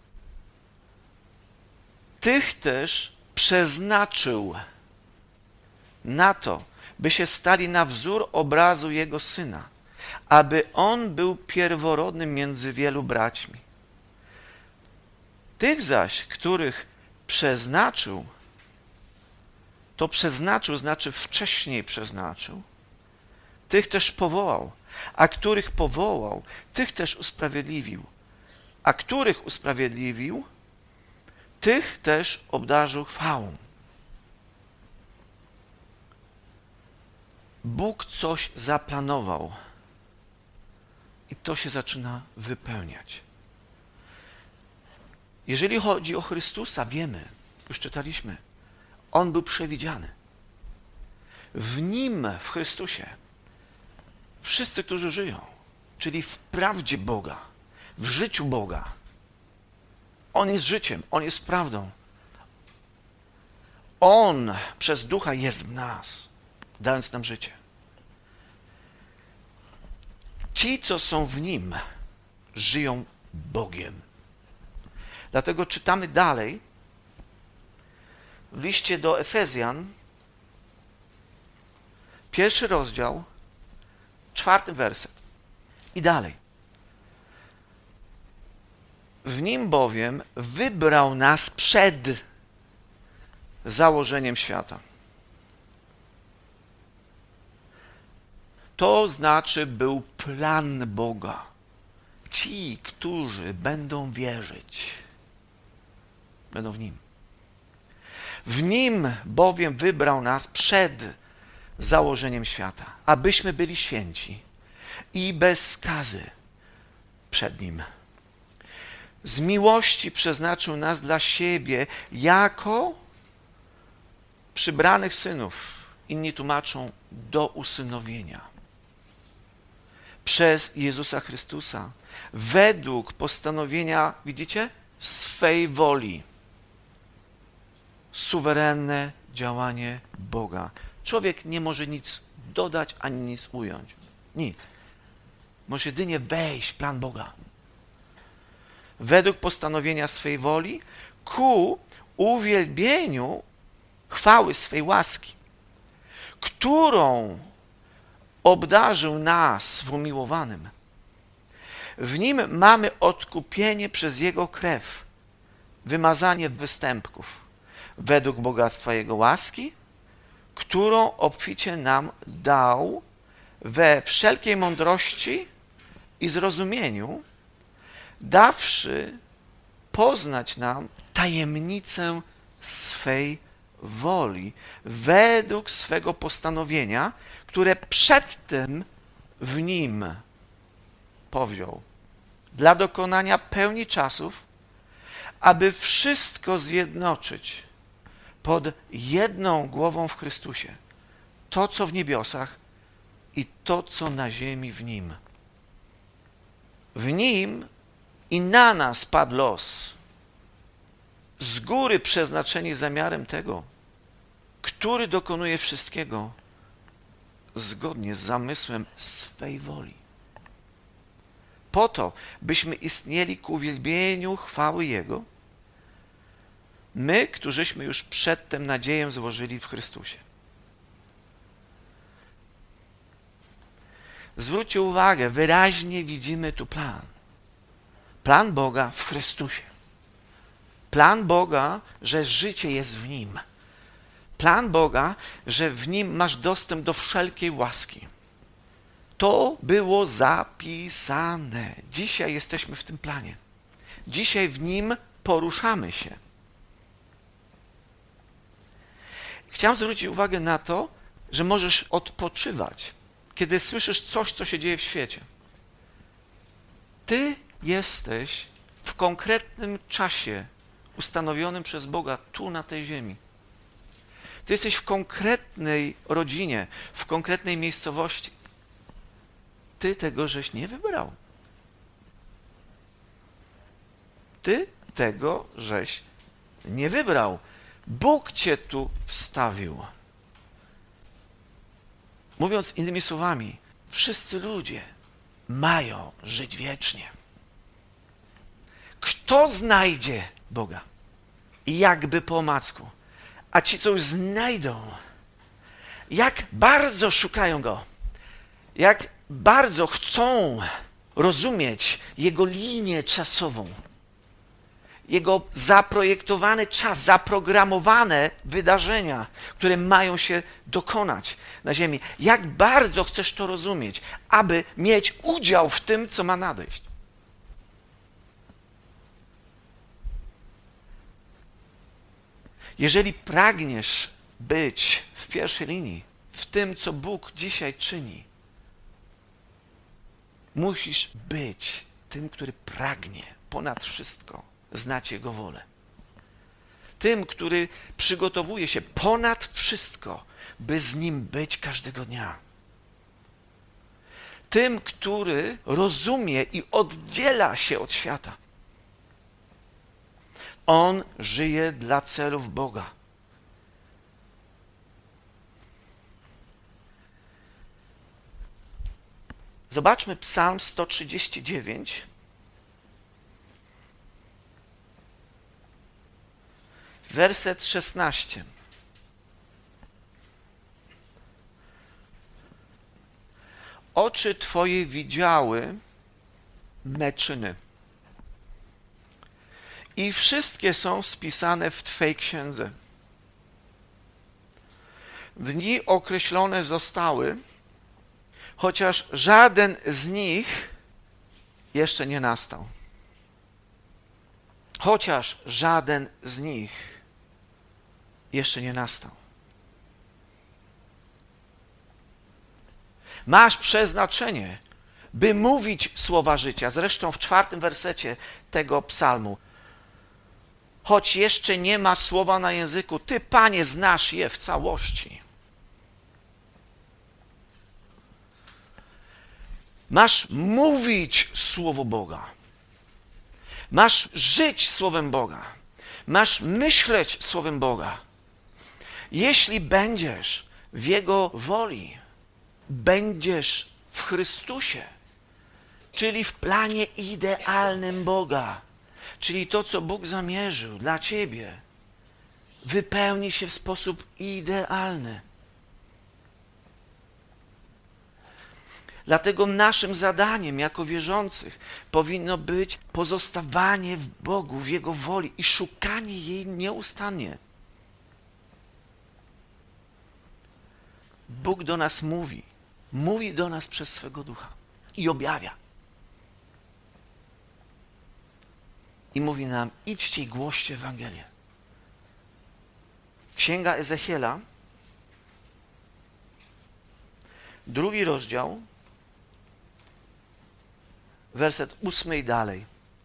S1: tych też przeznaczył na to, by się stali na wzór obrazu Jego Syna, aby On był pierworodnym między wielu braćmi. Tych zaś, których przeznaczył, to przeznaczył znaczy wcześniej przeznaczył, tych też powołał, a których powołał, tych też usprawiedliwił, a których usprawiedliwił, tych też obdarzył chwałą. Bóg coś zaplanował i to się zaczyna wypełniać. Jeżeli chodzi o Chrystusa, wiemy, już czytaliśmy, On był przewidziany. W Nim, w Chrystusie, wszyscy, którzy żyją, czyli w prawdzie Boga, w życiu Boga, On jest życiem, On jest prawdą. On przez Ducha jest w nas, dając nam życie. Ci, co są w Nim, żyją Bogiem. Dlatego czytamy dalej w liście do Efezjan, pierwszy rozdział, czwarty werset. I dalej. W Nim bowiem wybrał nas przed założeniem świata. To znaczy był plan Boga. Ci, którzy będą wierzyć, będą w Nim. W Nim bowiem wybrał nas przed założeniem świata, abyśmy byli święci i bez skazy przed Nim. Z miłości przeznaczył nas dla siebie jako przybranych synów. Inni tłumaczą do usynowienia. Przez Jezusa Chrystusa, według postanowienia, widzicie, swej woli. Suwerenne działanie Boga. Człowiek nie może nic dodać, ani nic ująć. Nic. Może jedynie wejść w plan Boga. Według postanowienia swej woli, ku uwielbieniu chwały swej łaski, którą obdarzył nas w umiłowanym. W Nim mamy odkupienie przez Jego krew, wymazanie występków, według bogactwa Jego łaski, którą obficie nam dał we wszelkiej mądrości i zrozumieniu, dawszy poznać nam tajemnicę swej woli, według swego postanowienia, które przedtem w Nim powziął, dla dokonania pełni czasów, aby wszystko zjednoczyć pod jedną głową w Chrystusie. To, co w niebiosach i to, co na ziemi w Nim. W Nim i na nas padł los, z góry przeznaczeni zamiarem tego, który dokonuje wszystkiego zgodnie z zamysłem swej woli. Po to, byśmy istnieli ku uwielbieniu chwały Jego, my, którzyśmy już przedtem nadzieję złożyli w Chrystusie. Zwróćcie uwagę, wyraźnie widzimy tu plan. Plan Boga w Chrystusie. Plan Boga, że życie jest w Nim. Plan Boga, że w Nim masz dostęp do wszelkiej łaski. To było zapisane. Dzisiaj jesteśmy w tym planie. Dzisiaj w Nim poruszamy się. Chciałem zwrócić uwagę na to, że możesz odpoczywać, kiedy słyszysz coś, co się dzieje w świecie. Ty jesteś w konkretnym czasie ustanowionym przez Boga tu na tej ziemi. Ty jesteś w konkretnej rodzinie, w konkretnej miejscowości. Ty tego żeś nie wybrał. Ty tego żeś nie wybrał. Bóg cię tu wstawił. Mówiąc innymi słowami, wszyscy ludzie mają żyć wiecznie. Kto znajdzie Boga? Jakby po omacku. A ci, co już znajdą, jak bardzo szukają Go, jak bardzo chcą rozumieć Jego linię czasową, Jego zaprojektowany czas, zaprogramowane wydarzenia, które mają się dokonać na ziemi. Jak bardzo chcesz to rozumieć, aby mieć udział w tym, co ma nadejść. Jeżeli pragniesz być w pierwszej linii, w tym, co Bóg dzisiaj czyni, musisz być tym, który pragnie ponad wszystko znać Jego wolę. Tym, który przygotowuje się ponad wszystko, by z Nim być każdego dnia. Tym, który rozumie i oddziela się od świata. On żyje dla celów Boga. Zobaczmy Psalm sto trzydzieści dziewięć. Werset szesnasty. Oczy Twoje widziały me czyny i wszystkie są spisane w Twej księdze. Dni określone zostały, chociaż żaden z nich jeszcze nie nastał. Chociaż żaden z nich jeszcze nie nastał. Masz przeznaczenie, by mówić słowa życia. Zresztą w czwartym wersecie tego psalmu. Choć jeszcze nie ma słowa na języku, Ty, Panie, znasz je w całości. Masz mówić Słowo Boga. Masz żyć Słowem Boga. Masz myśleć Słowem Boga. Jeśli będziesz w Jego woli, będziesz w Chrystusie, czyli w planie idealnym Boga, czyli to, co Bóg zamierzył dla ciebie, wypełni się w sposób idealny. Dlatego naszym zadaniem jako wierzących powinno być pozostawanie w Bogu, w Jego woli i szukanie jej nieustannie. Bóg do nas mówi, mówi do nas przez swego Ducha i objawia. I mówi nam, idźcie i głoście Ewangelię. Księga Ezechiela, drugi rozdział, werset ósmy i dalej.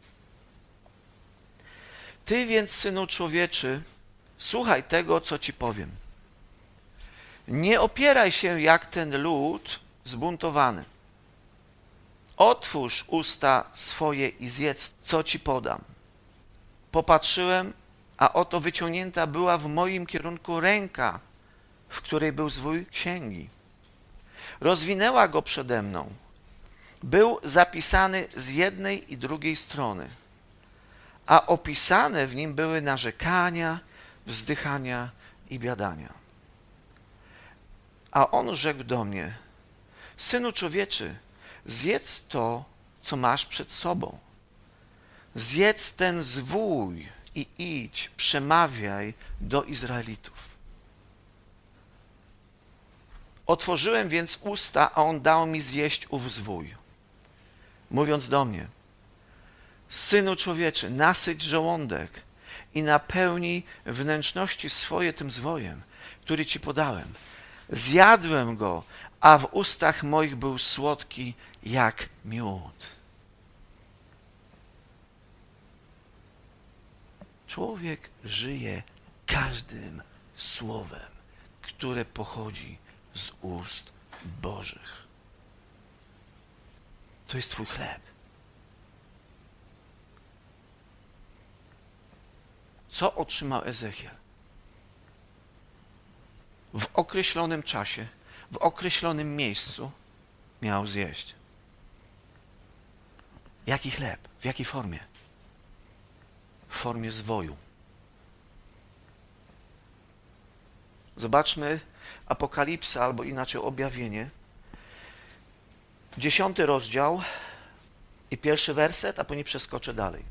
S1: Ty więc, synu człowieczy, słuchaj tego, co ci powiem. Nie opieraj się jak ten lud zbuntowany. Otwórz usta swoje i zjedz, co ci podam. Popatrzyłem, a oto wyciągnięta była w moim kierunku ręka, w której był zwój księgi. Rozwinęła go przede mną. Był zapisany z jednej i drugiej strony, a opisane w nim były narzekania, wzdychania i biadania. A on rzekł do mnie, synu człowieczy, zjedz to, co masz przed sobą. Zjedz ten zwój i idź, przemawiaj do Izraelitów. Otworzyłem więc usta, a on dał mi zjeść ów zwój, mówiąc do mnie, synu człowieczy, nasyć żołądek i napełnij wnętrzności swoje tym zwojem, który ci podałem. Zjadłem go, a w ustach moich był słodki jak miód. Człowiek żyje każdym słowem, które pochodzi z ust Bożych. To jest twój chleb. Co otrzymał Ezechiel? W określonym czasie, w określonym miejscu miał zjeść. Jaki chleb? W jakiej formie? W formie zwoju. Zobaczmy Apokalipsa, albo inaczej Objawienie. Dziesiąty rozdział i pierwszy werset, a później przeskoczę dalej.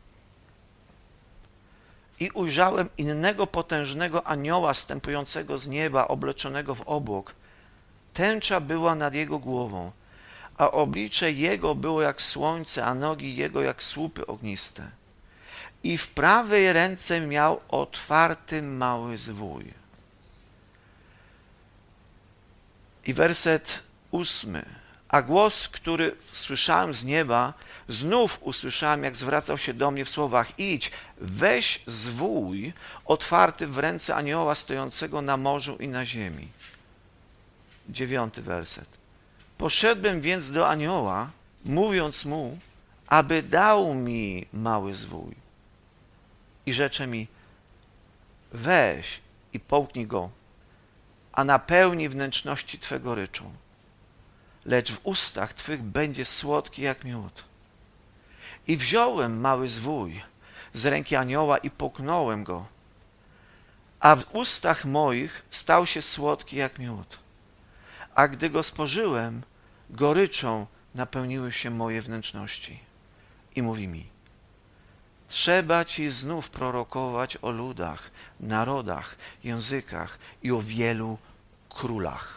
S1: I ujrzałem innego potężnego anioła zstępującego z nieba, obleczonego w obłok. Tęcza była nad jego głową, a oblicze jego było jak słońce, a nogi jego jak słupy ogniste. I w prawej ręce miał otwarty mały zwój. I werset ósmy. A głos, który słyszałem z nieba, znów usłyszałem, jak zwracał się do mnie w słowach: idź, weź zwój otwarty w ręce anioła stojącego na morzu i na ziemi. Dziewiąty werset. Poszedłem więc do anioła, mówiąc mu, aby dał mi mały zwój. I rzecze mi: weź i połknij go, a napełni wnętrzności twego ryczą. Lecz w ustach twych będzie słodki jak miód. I wziąłem mały zwój z ręki anioła i połknąłem go, a w ustach moich stał się słodki jak miód. A gdy go spożyłem, goryczą napełniły się moje wnętrzności. I mówi mi: trzeba ci znów prorokować o ludach, narodach, językach i o wielu królach.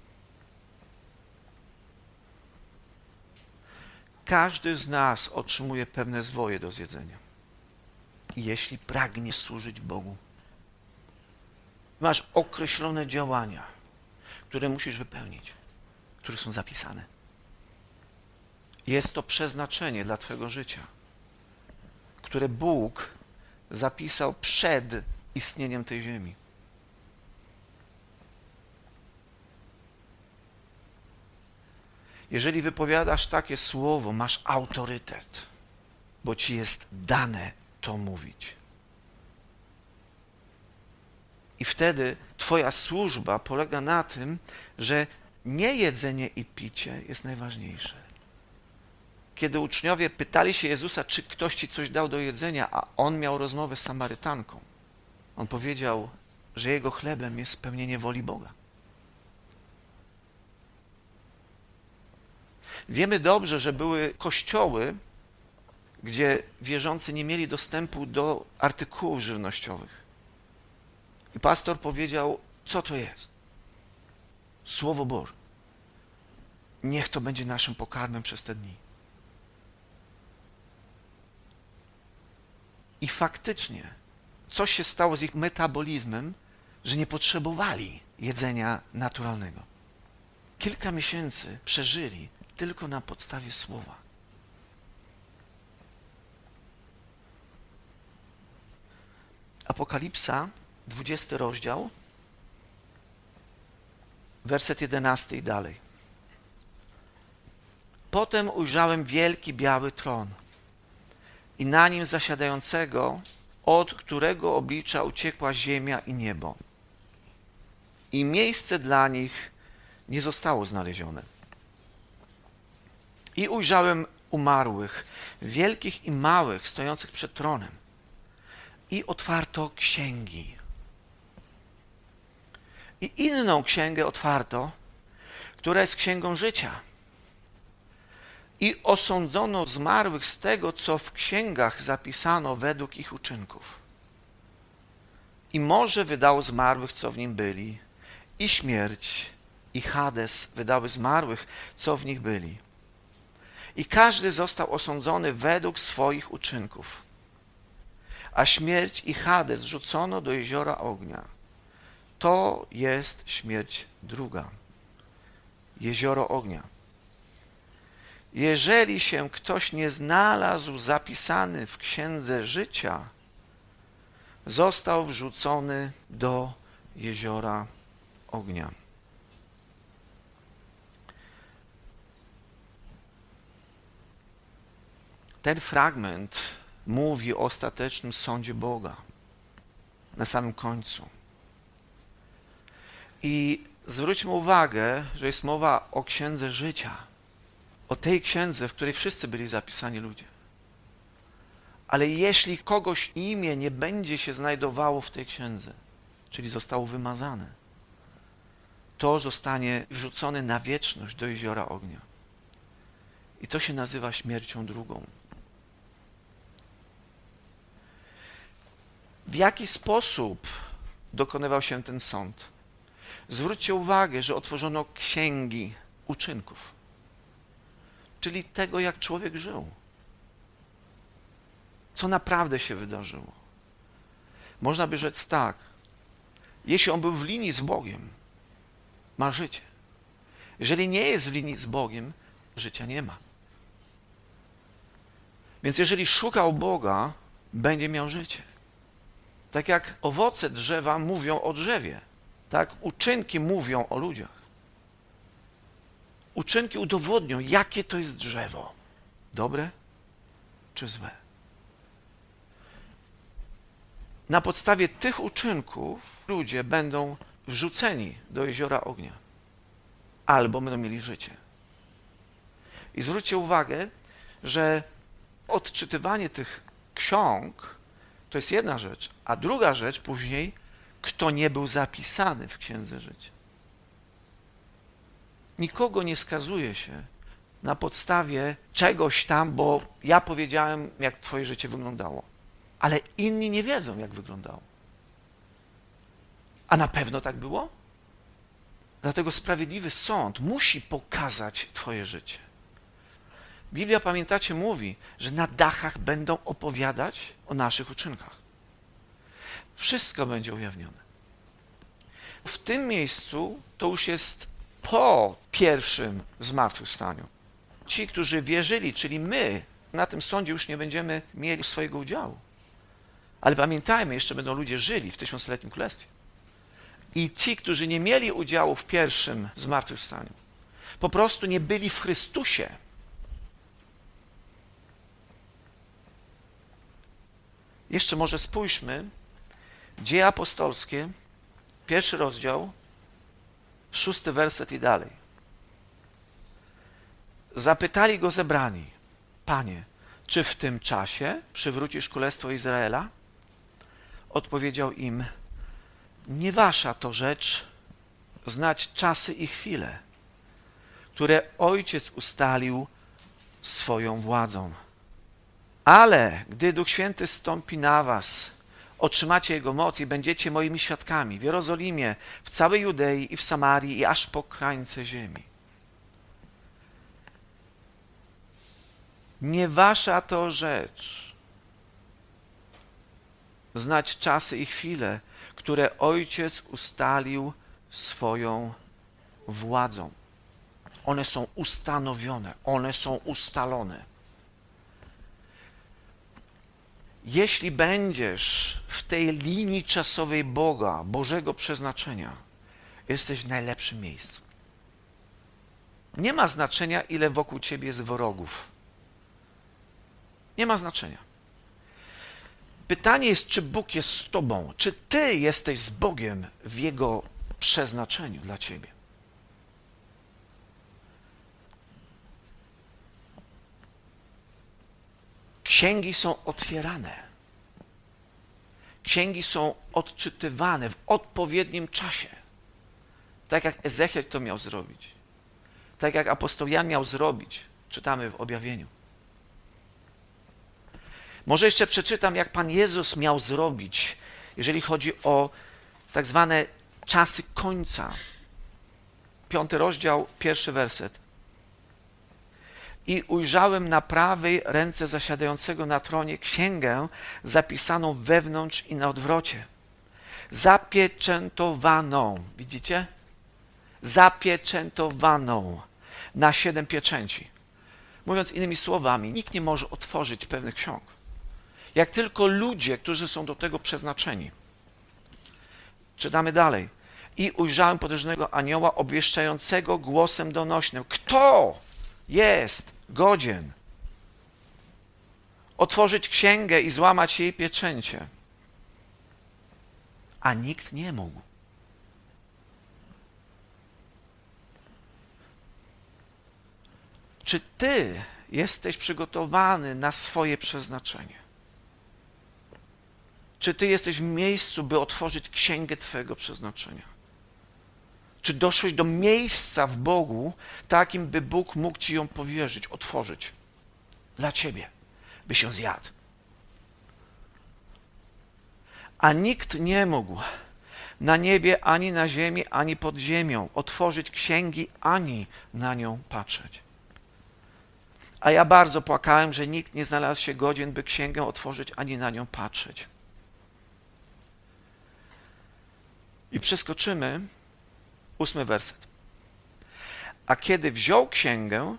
S1: Każdy z nas otrzymuje pewne zwoje do zjedzenia. I jeśli pragnie służyć Bogu, masz określone działania, które musisz wypełnić, które są zapisane. Jest to przeznaczenie dla twojego życia, które Bóg zapisał przed istnieniem tej ziemi. Jeżeli wypowiadasz takie słowo, masz autorytet, bo ci jest dane to mówić. I wtedy twoja służba polega na tym, że nie jedzenie i picie jest najważniejsze. Kiedy uczniowie pytali się Jezusa, czy ktoś ci coś dał do jedzenia, a on miał rozmowę z Samarytanką, on powiedział, że jego chlebem jest spełnienie woli Boga. Wiemy dobrze, że były kościoły, gdzie wierzący nie mieli dostępu do artykułów żywnościowych. I pastor powiedział: co to jest? Słowo Boże. Niech to będzie naszym pokarmem przez te dni. I faktycznie coś się stało z ich metabolizmem, że nie potrzebowali jedzenia naturalnego. Kilka miesięcy przeżyli tylko na podstawie słowa. Apokalipsa, dwudziesty rozdział, werset jedenasty i dalej. Potem ujrzałem wielki biały tron i na nim zasiadającego, od którego oblicza uciekła ziemia i niebo. I miejsce dla nich nie zostało znalezione. I ujrzałem umarłych, wielkich i małych, stojących przed tronem. I otwarto księgi. I inną księgę otwarto, która jest księgą życia. I osądzono zmarłych z tego, co w księgach zapisano według ich uczynków. I morze wydało zmarłych, co w nim byli, i śmierć, i Hades wydały zmarłych, co w nich byli. I każdy został osądzony według swoich uczynków. A śmierć i Hades rzucono do jeziora ognia. To jest śmierć druga. Jezioro ognia. Jeżeli się ktoś nie znalazł zapisany w księdze życia, został wrzucony do jeziora ognia. Ten fragment mówi o ostatecznym sądzie Boga na samym końcu. I zwróćmy uwagę, że jest mowa o księdze życia. O tej księdze, w której wszyscy byli zapisani ludzie. Ale jeśli kogoś imię nie będzie się znajdowało w tej księdze, czyli zostało wymazane, to zostanie wrzucony na wieczność do jeziora ognia. I to się nazywa śmiercią drugą. W jaki sposób dokonywał się ten sąd? Zwróćcie uwagę, że otworzono księgi uczynków, czyli tego, jak człowiek żył. Co naprawdę się wydarzyło. Można by rzec tak, jeśli on był w linii z Bogiem, ma życie. Jeżeli nie jest w linii z Bogiem, życia nie ma. Więc jeżeli szukał Boga, będzie miał życie. Tak jak owoce drzewa mówią o drzewie, tak uczynki mówią o ludziach. Uczynki udowodnią, jakie to jest drzewo. Dobre czy złe. Na podstawie tych uczynków ludzie będą wrzuceni do jeziora ognia. Albo będą mieli życie. I zwróćcie uwagę, że odczytywanie tych ksiąg to jest jedna rzecz, a druga rzecz później, kto nie był zapisany w Księdze Życia. Nikogo nie skazuje się na podstawie czegoś tam, bo ja powiedziałem, jak twoje życie wyglądało. Ale inni nie wiedzą, jak wyglądało. A na pewno tak było? Dlatego sprawiedliwy sąd musi pokazać twoje życie. Biblia, pamiętacie, mówi, że na dachach będą opowiadać o naszych uczynkach. Wszystko będzie ujawnione. W tym miejscu to już jest po pierwszym zmartwychwstaniu. Ci, którzy wierzyli, czyli my, na tym sądzie już nie będziemy mieli swojego udziału. Ale pamiętajmy, jeszcze będą ludzie żyli w tysiącletnim królestwie. I ci, którzy nie mieli udziału w pierwszym zmartwychwstaniu, po prostu nie byli w Chrystusie. Jeszcze może spójrzmy, Dzieje apostolskie, pierwszy rozdział, szósty werset i dalej. Zapytali go zebrani: Panie, czy w tym czasie przywrócisz królestwo Izraela? Odpowiedział im: nie wasza to rzecz znać czasy i chwile, które Ojciec ustalił swoją władzą. Ale gdy Duch Święty zstąpi na was, otrzymacie Jego moc i będziecie moimi świadkami w Jerozolimie, w całej Judei i w Samarii i aż po krańce ziemi. Nie wasza to rzecz znać czasy i chwile, które Ojciec ustalił swoją władzą. One są ustanowione, one są ustalone. Jeśli będziesz w tej linii czasowej Boga, Bożego przeznaczenia, jesteś w najlepszym miejscu. Nie ma znaczenia, ile wokół ciebie jest wrogów. Nie ma znaczenia. Pytanie jest, czy Bóg jest z tobą, czy ty jesteś z Bogiem w Jego przeznaczeniu dla ciebie. Księgi są otwierane. Księgi są odczytywane w odpowiednim czasie. Tak jak Ezechiel to miał zrobić. Tak jak apostoł Jan miał zrobić. Czytamy w objawieniu. Może jeszcze przeczytam, jak Pan Jezus miał zrobić, jeżeli chodzi o tak zwane czasy końca. Piąty rozdział, pierwszy werset. I ujrzałem na prawej ręce zasiadającego na tronie księgę zapisaną wewnątrz i na odwrocie. Zapieczętowaną. Widzicie? Zapieczętowaną na siedem pieczęci. Mówiąc innymi słowami, nikt nie może otworzyć pewnych ksiąg. Jak tylko ludzie, którzy są do tego przeznaczeni. Czytamy dalej. I ujrzałem potężnego anioła obwieszczającego głosem donośnym. Kto jest godzien otworzyć księgę i złamać jej pieczęcie? A nikt nie mógł. Czy ty jesteś przygotowany na swoje przeznaczenie? Czy ty jesteś w miejscu, by otworzyć księgę twojego przeznaczenia? Czy doszłeś do miejsca w Bogu, takim, by Bóg mógł ci ją powierzyć, otworzyć dla ciebie, byś ją zjadł? A nikt nie mógł na niebie, ani na ziemi, ani pod ziemią otworzyć księgi, ani na nią patrzeć. A ja bardzo płakałem, że nikt nie znalazł się godzien, by księgę otworzyć, ani na nią patrzeć. I przeskoczymy ósmy werset. A kiedy wziął księgę,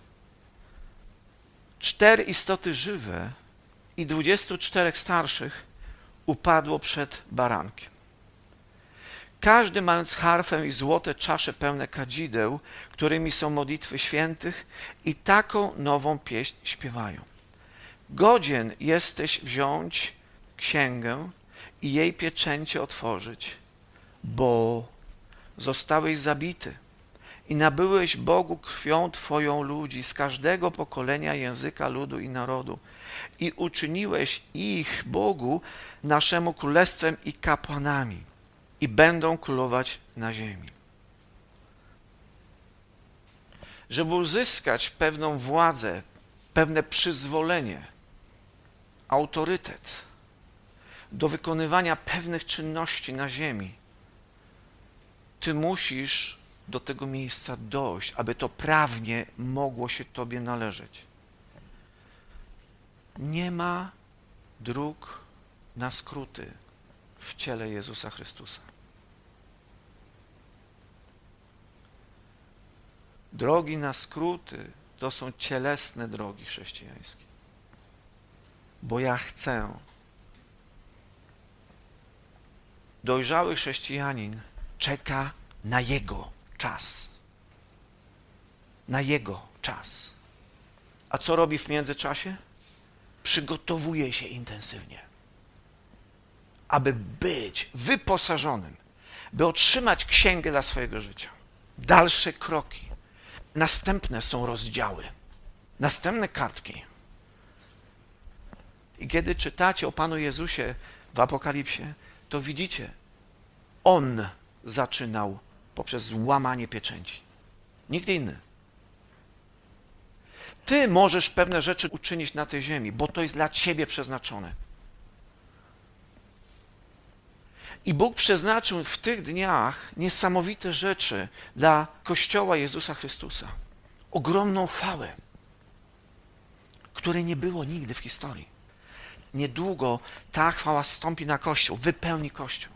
S1: cztery istoty żywe i dwudziestu czterech starszych upadło przed barankiem. Każdy mając harfę i złote czasze pełne kadzideł, którymi są modlitwy świętych, i taką nową pieśń śpiewają. Godzien jesteś wziąć księgę i jej pieczęcie otworzyć, bo zostałeś zabity i nabyłeś Bogu krwią Twoją ludzi z każdego pokolenia, języka, ludu i narodu i uczyniłeś ich Bogu naszemu królestwem i kapłanami i będą królować na ziemi. Żeby uzyskać pewną władzę, pewne przyzwolenie, autorytet do wykonywania pewnych czynności na ziemi, ty musisz do tego miejsca dojść, aby to prawnie mogło się tobie należeć. Nie ma dróg na skróty w ciele Jezusa Chrystusa. Drogi na skróty to są cielesne drogi chrześcijańskie. Bo ja chcę. Dojrzały chrześcijanin czeka na Jego czas. Na Jego czas. A co robi w międzyczasie? Przygotowuje się intensywnie, aby być wyposażonym, by otrzymać księgę dla swojego życia. Dalsze kroki. Następne są rozdziały. Następne kartki. I kiedy czytacie o Panu Jezusie w Apokalipsie, to widzicie, On zaczynał poprzez łamanie pieczęci. Nikt inny. Ty możesz pewne rzeczy uczynić na tej ziemi, bo to jest dla ciebie przeznaczone. I Bóg przeznaczył w tych dniach niesamowite rzeczy dla Kościoła Jezusa Chrystusa. Ogromną chwałę, której nie było nigdy w historii. Niedługo ta chwała stąpi na Kościół, wypełni Kościół.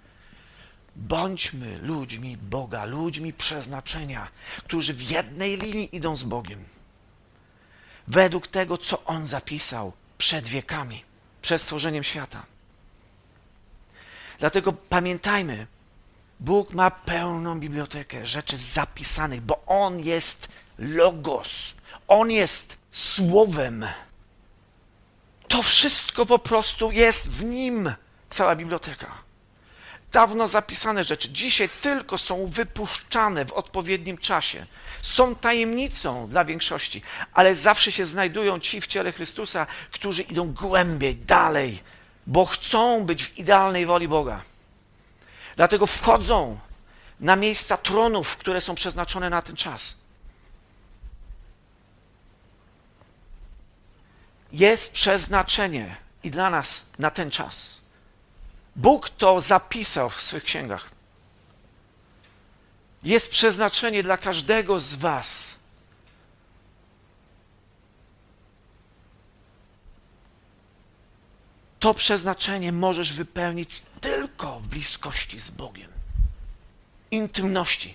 S1: Bądźmy ludźmi Boga, ludźmi przeznaczenia, którzy w jednej linii idą z Bogiem. Według tego, co On zapisał przed wiekami, przed stworzeniem świata. Dlatego pamiętajmy, Bóg ma pełną bibliotekę rzeczy zapisanych, bo On jest Logos. On jest Słowem. To wszystko po prostu jest w Nim, cała biblioteka. Dawno zapisane rzeczy dzisiaj tylko są wypuszczane w odpowiednim czasie. Są tajemnicą dla większości, ale zawsze się znajdują ci w ciele Chrystusa, którzy idą głębiej, dalej, bo chcą być w idealnej woli Boga. Dlatego wchodzą na miejsca tronów, które są przeznaczone na ten czas. Jest przeznaczenie i dla nas na ten czas. Bóg to zapisał w swych księgach. Jest przeznaczenie dla każdego z was. To przeznaczenie możesz wypełnić tylko w bliskości z Bogiem. Intymności.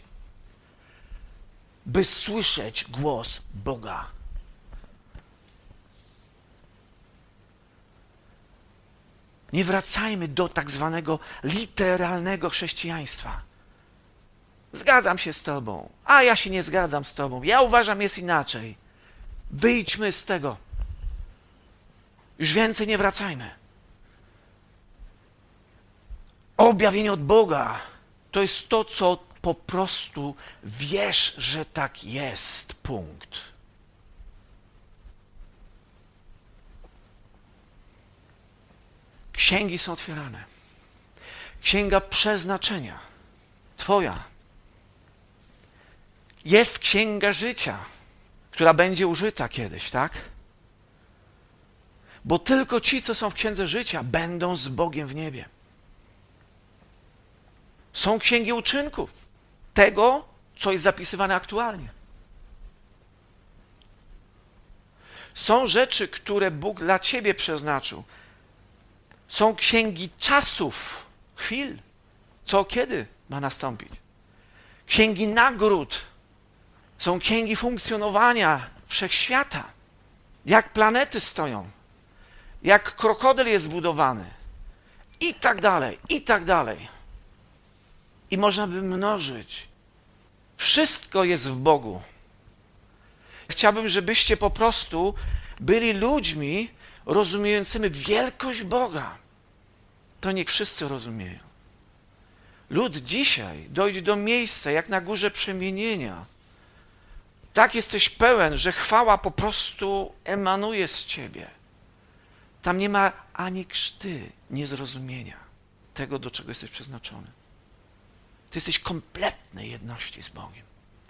S1: By słyszeć głos Boga. Nie wracajmy do tak zwanego literalnego chrześcijaństwa. Zgadzam się z tobą, a ja się nie zgadzam z tobą. Ja uważam, jest inaczej. Wyjdźmy z tego. Już więcej nie wracajmy. Objawienie od Boga to jest to, co po prostu wiesz, że tak jest. Punkt. Księgi są otwierane. Księga przeznaczenia. Twoja. Jest księga życia, która będzie użyta kiedyś, tak? Bo tylko ci, co są w księdze życia, będą z Bogiem w niebie. Są księgi uczynków. Tego, co jest zapisywane aktualnie. Są rzeczy, które Bóg dla ciebie przeznaczył. Są księgi czasów, chwil, co kiedy ma nastąpić. Księgi nagród Są księgi funkcjonowania wszechświata. Jak planety stoją. Jak krokodyl jest zbudowany. I tak dalej, i tak dalej. I można by mnożyć. Wszystko jest w Bogu. Chciałbym, żebyście po prostu byli ludźmi rozumiejącymi wielkość Boga. To nie wszyscy rozumieją. Lud dzisiaj dojdzie do miejsca, jak na górze przemienienia. Tak jesteś pełen, że chwała po prostu emanuje z ciebie. Tam nie ma ani krzty niezrozumienia tego, do czego jesteś przeznaczony. Ty jesteś kompletnej jedności z Bogiem.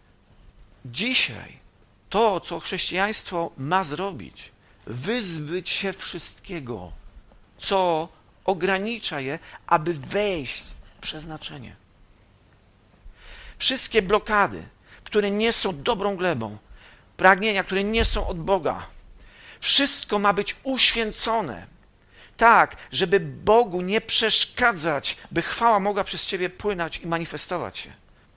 S1: Dzisiaj to, co chrześcijaństwo ma zrobić, wyzbyć się wszystkiego, co ogranicza je, aby wejść w przeznaczenie. Wszystkie blokady, które nie są dobrą glebą, pragnienia, które nie są od Boga, wszystko ma być uświęcone, tak, żeby Bogu nie przeszkadzać, by chwała mogła przez ciebie płynąć i manifestować się.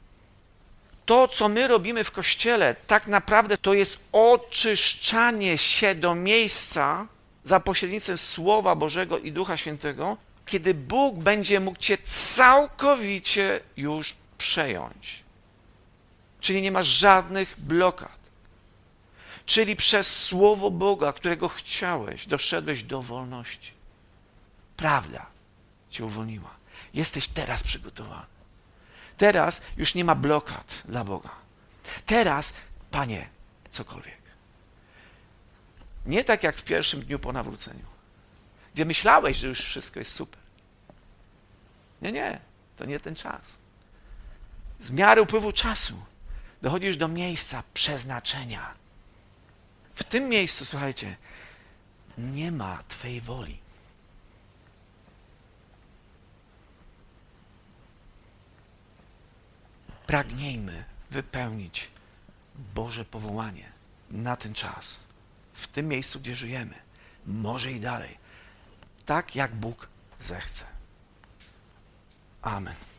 S1: To, co my robimy w Kościele, tak naprawdę to jest oczyszczanie się do miejsca za pośrednictwem Słowa Bożego i Ducha Świętego, kiedy Bóg będzie mógł cię całkowicie już przejąć. Czyli nie masz żadnych blokad. Czyli przez Słowo Boga, którego chciałeś, doszedłeś do wolności. Prawda cię uwolniła. Jesteś teraz przygotowany. Teraz już nie ma blokad dla Boga. Teraz, Panie, cokolwiek. Nie tak jak w pierwszym dniu po nawróceniu, gdzie myślałeś, że już wszystko jest super. Nie, nie, to nie ten czas. Z miary upływu czasu dochodzisz do miejsca przeznaczenia. W tym miejscu, słuchajcie, nie ma Twojej woli. Pragnijmy wypełnić Boże powołanie na ten czas. W tym miejscu, gdzie żyjemy. Może i dalej. Tak, jak Bóg zechce. Amen.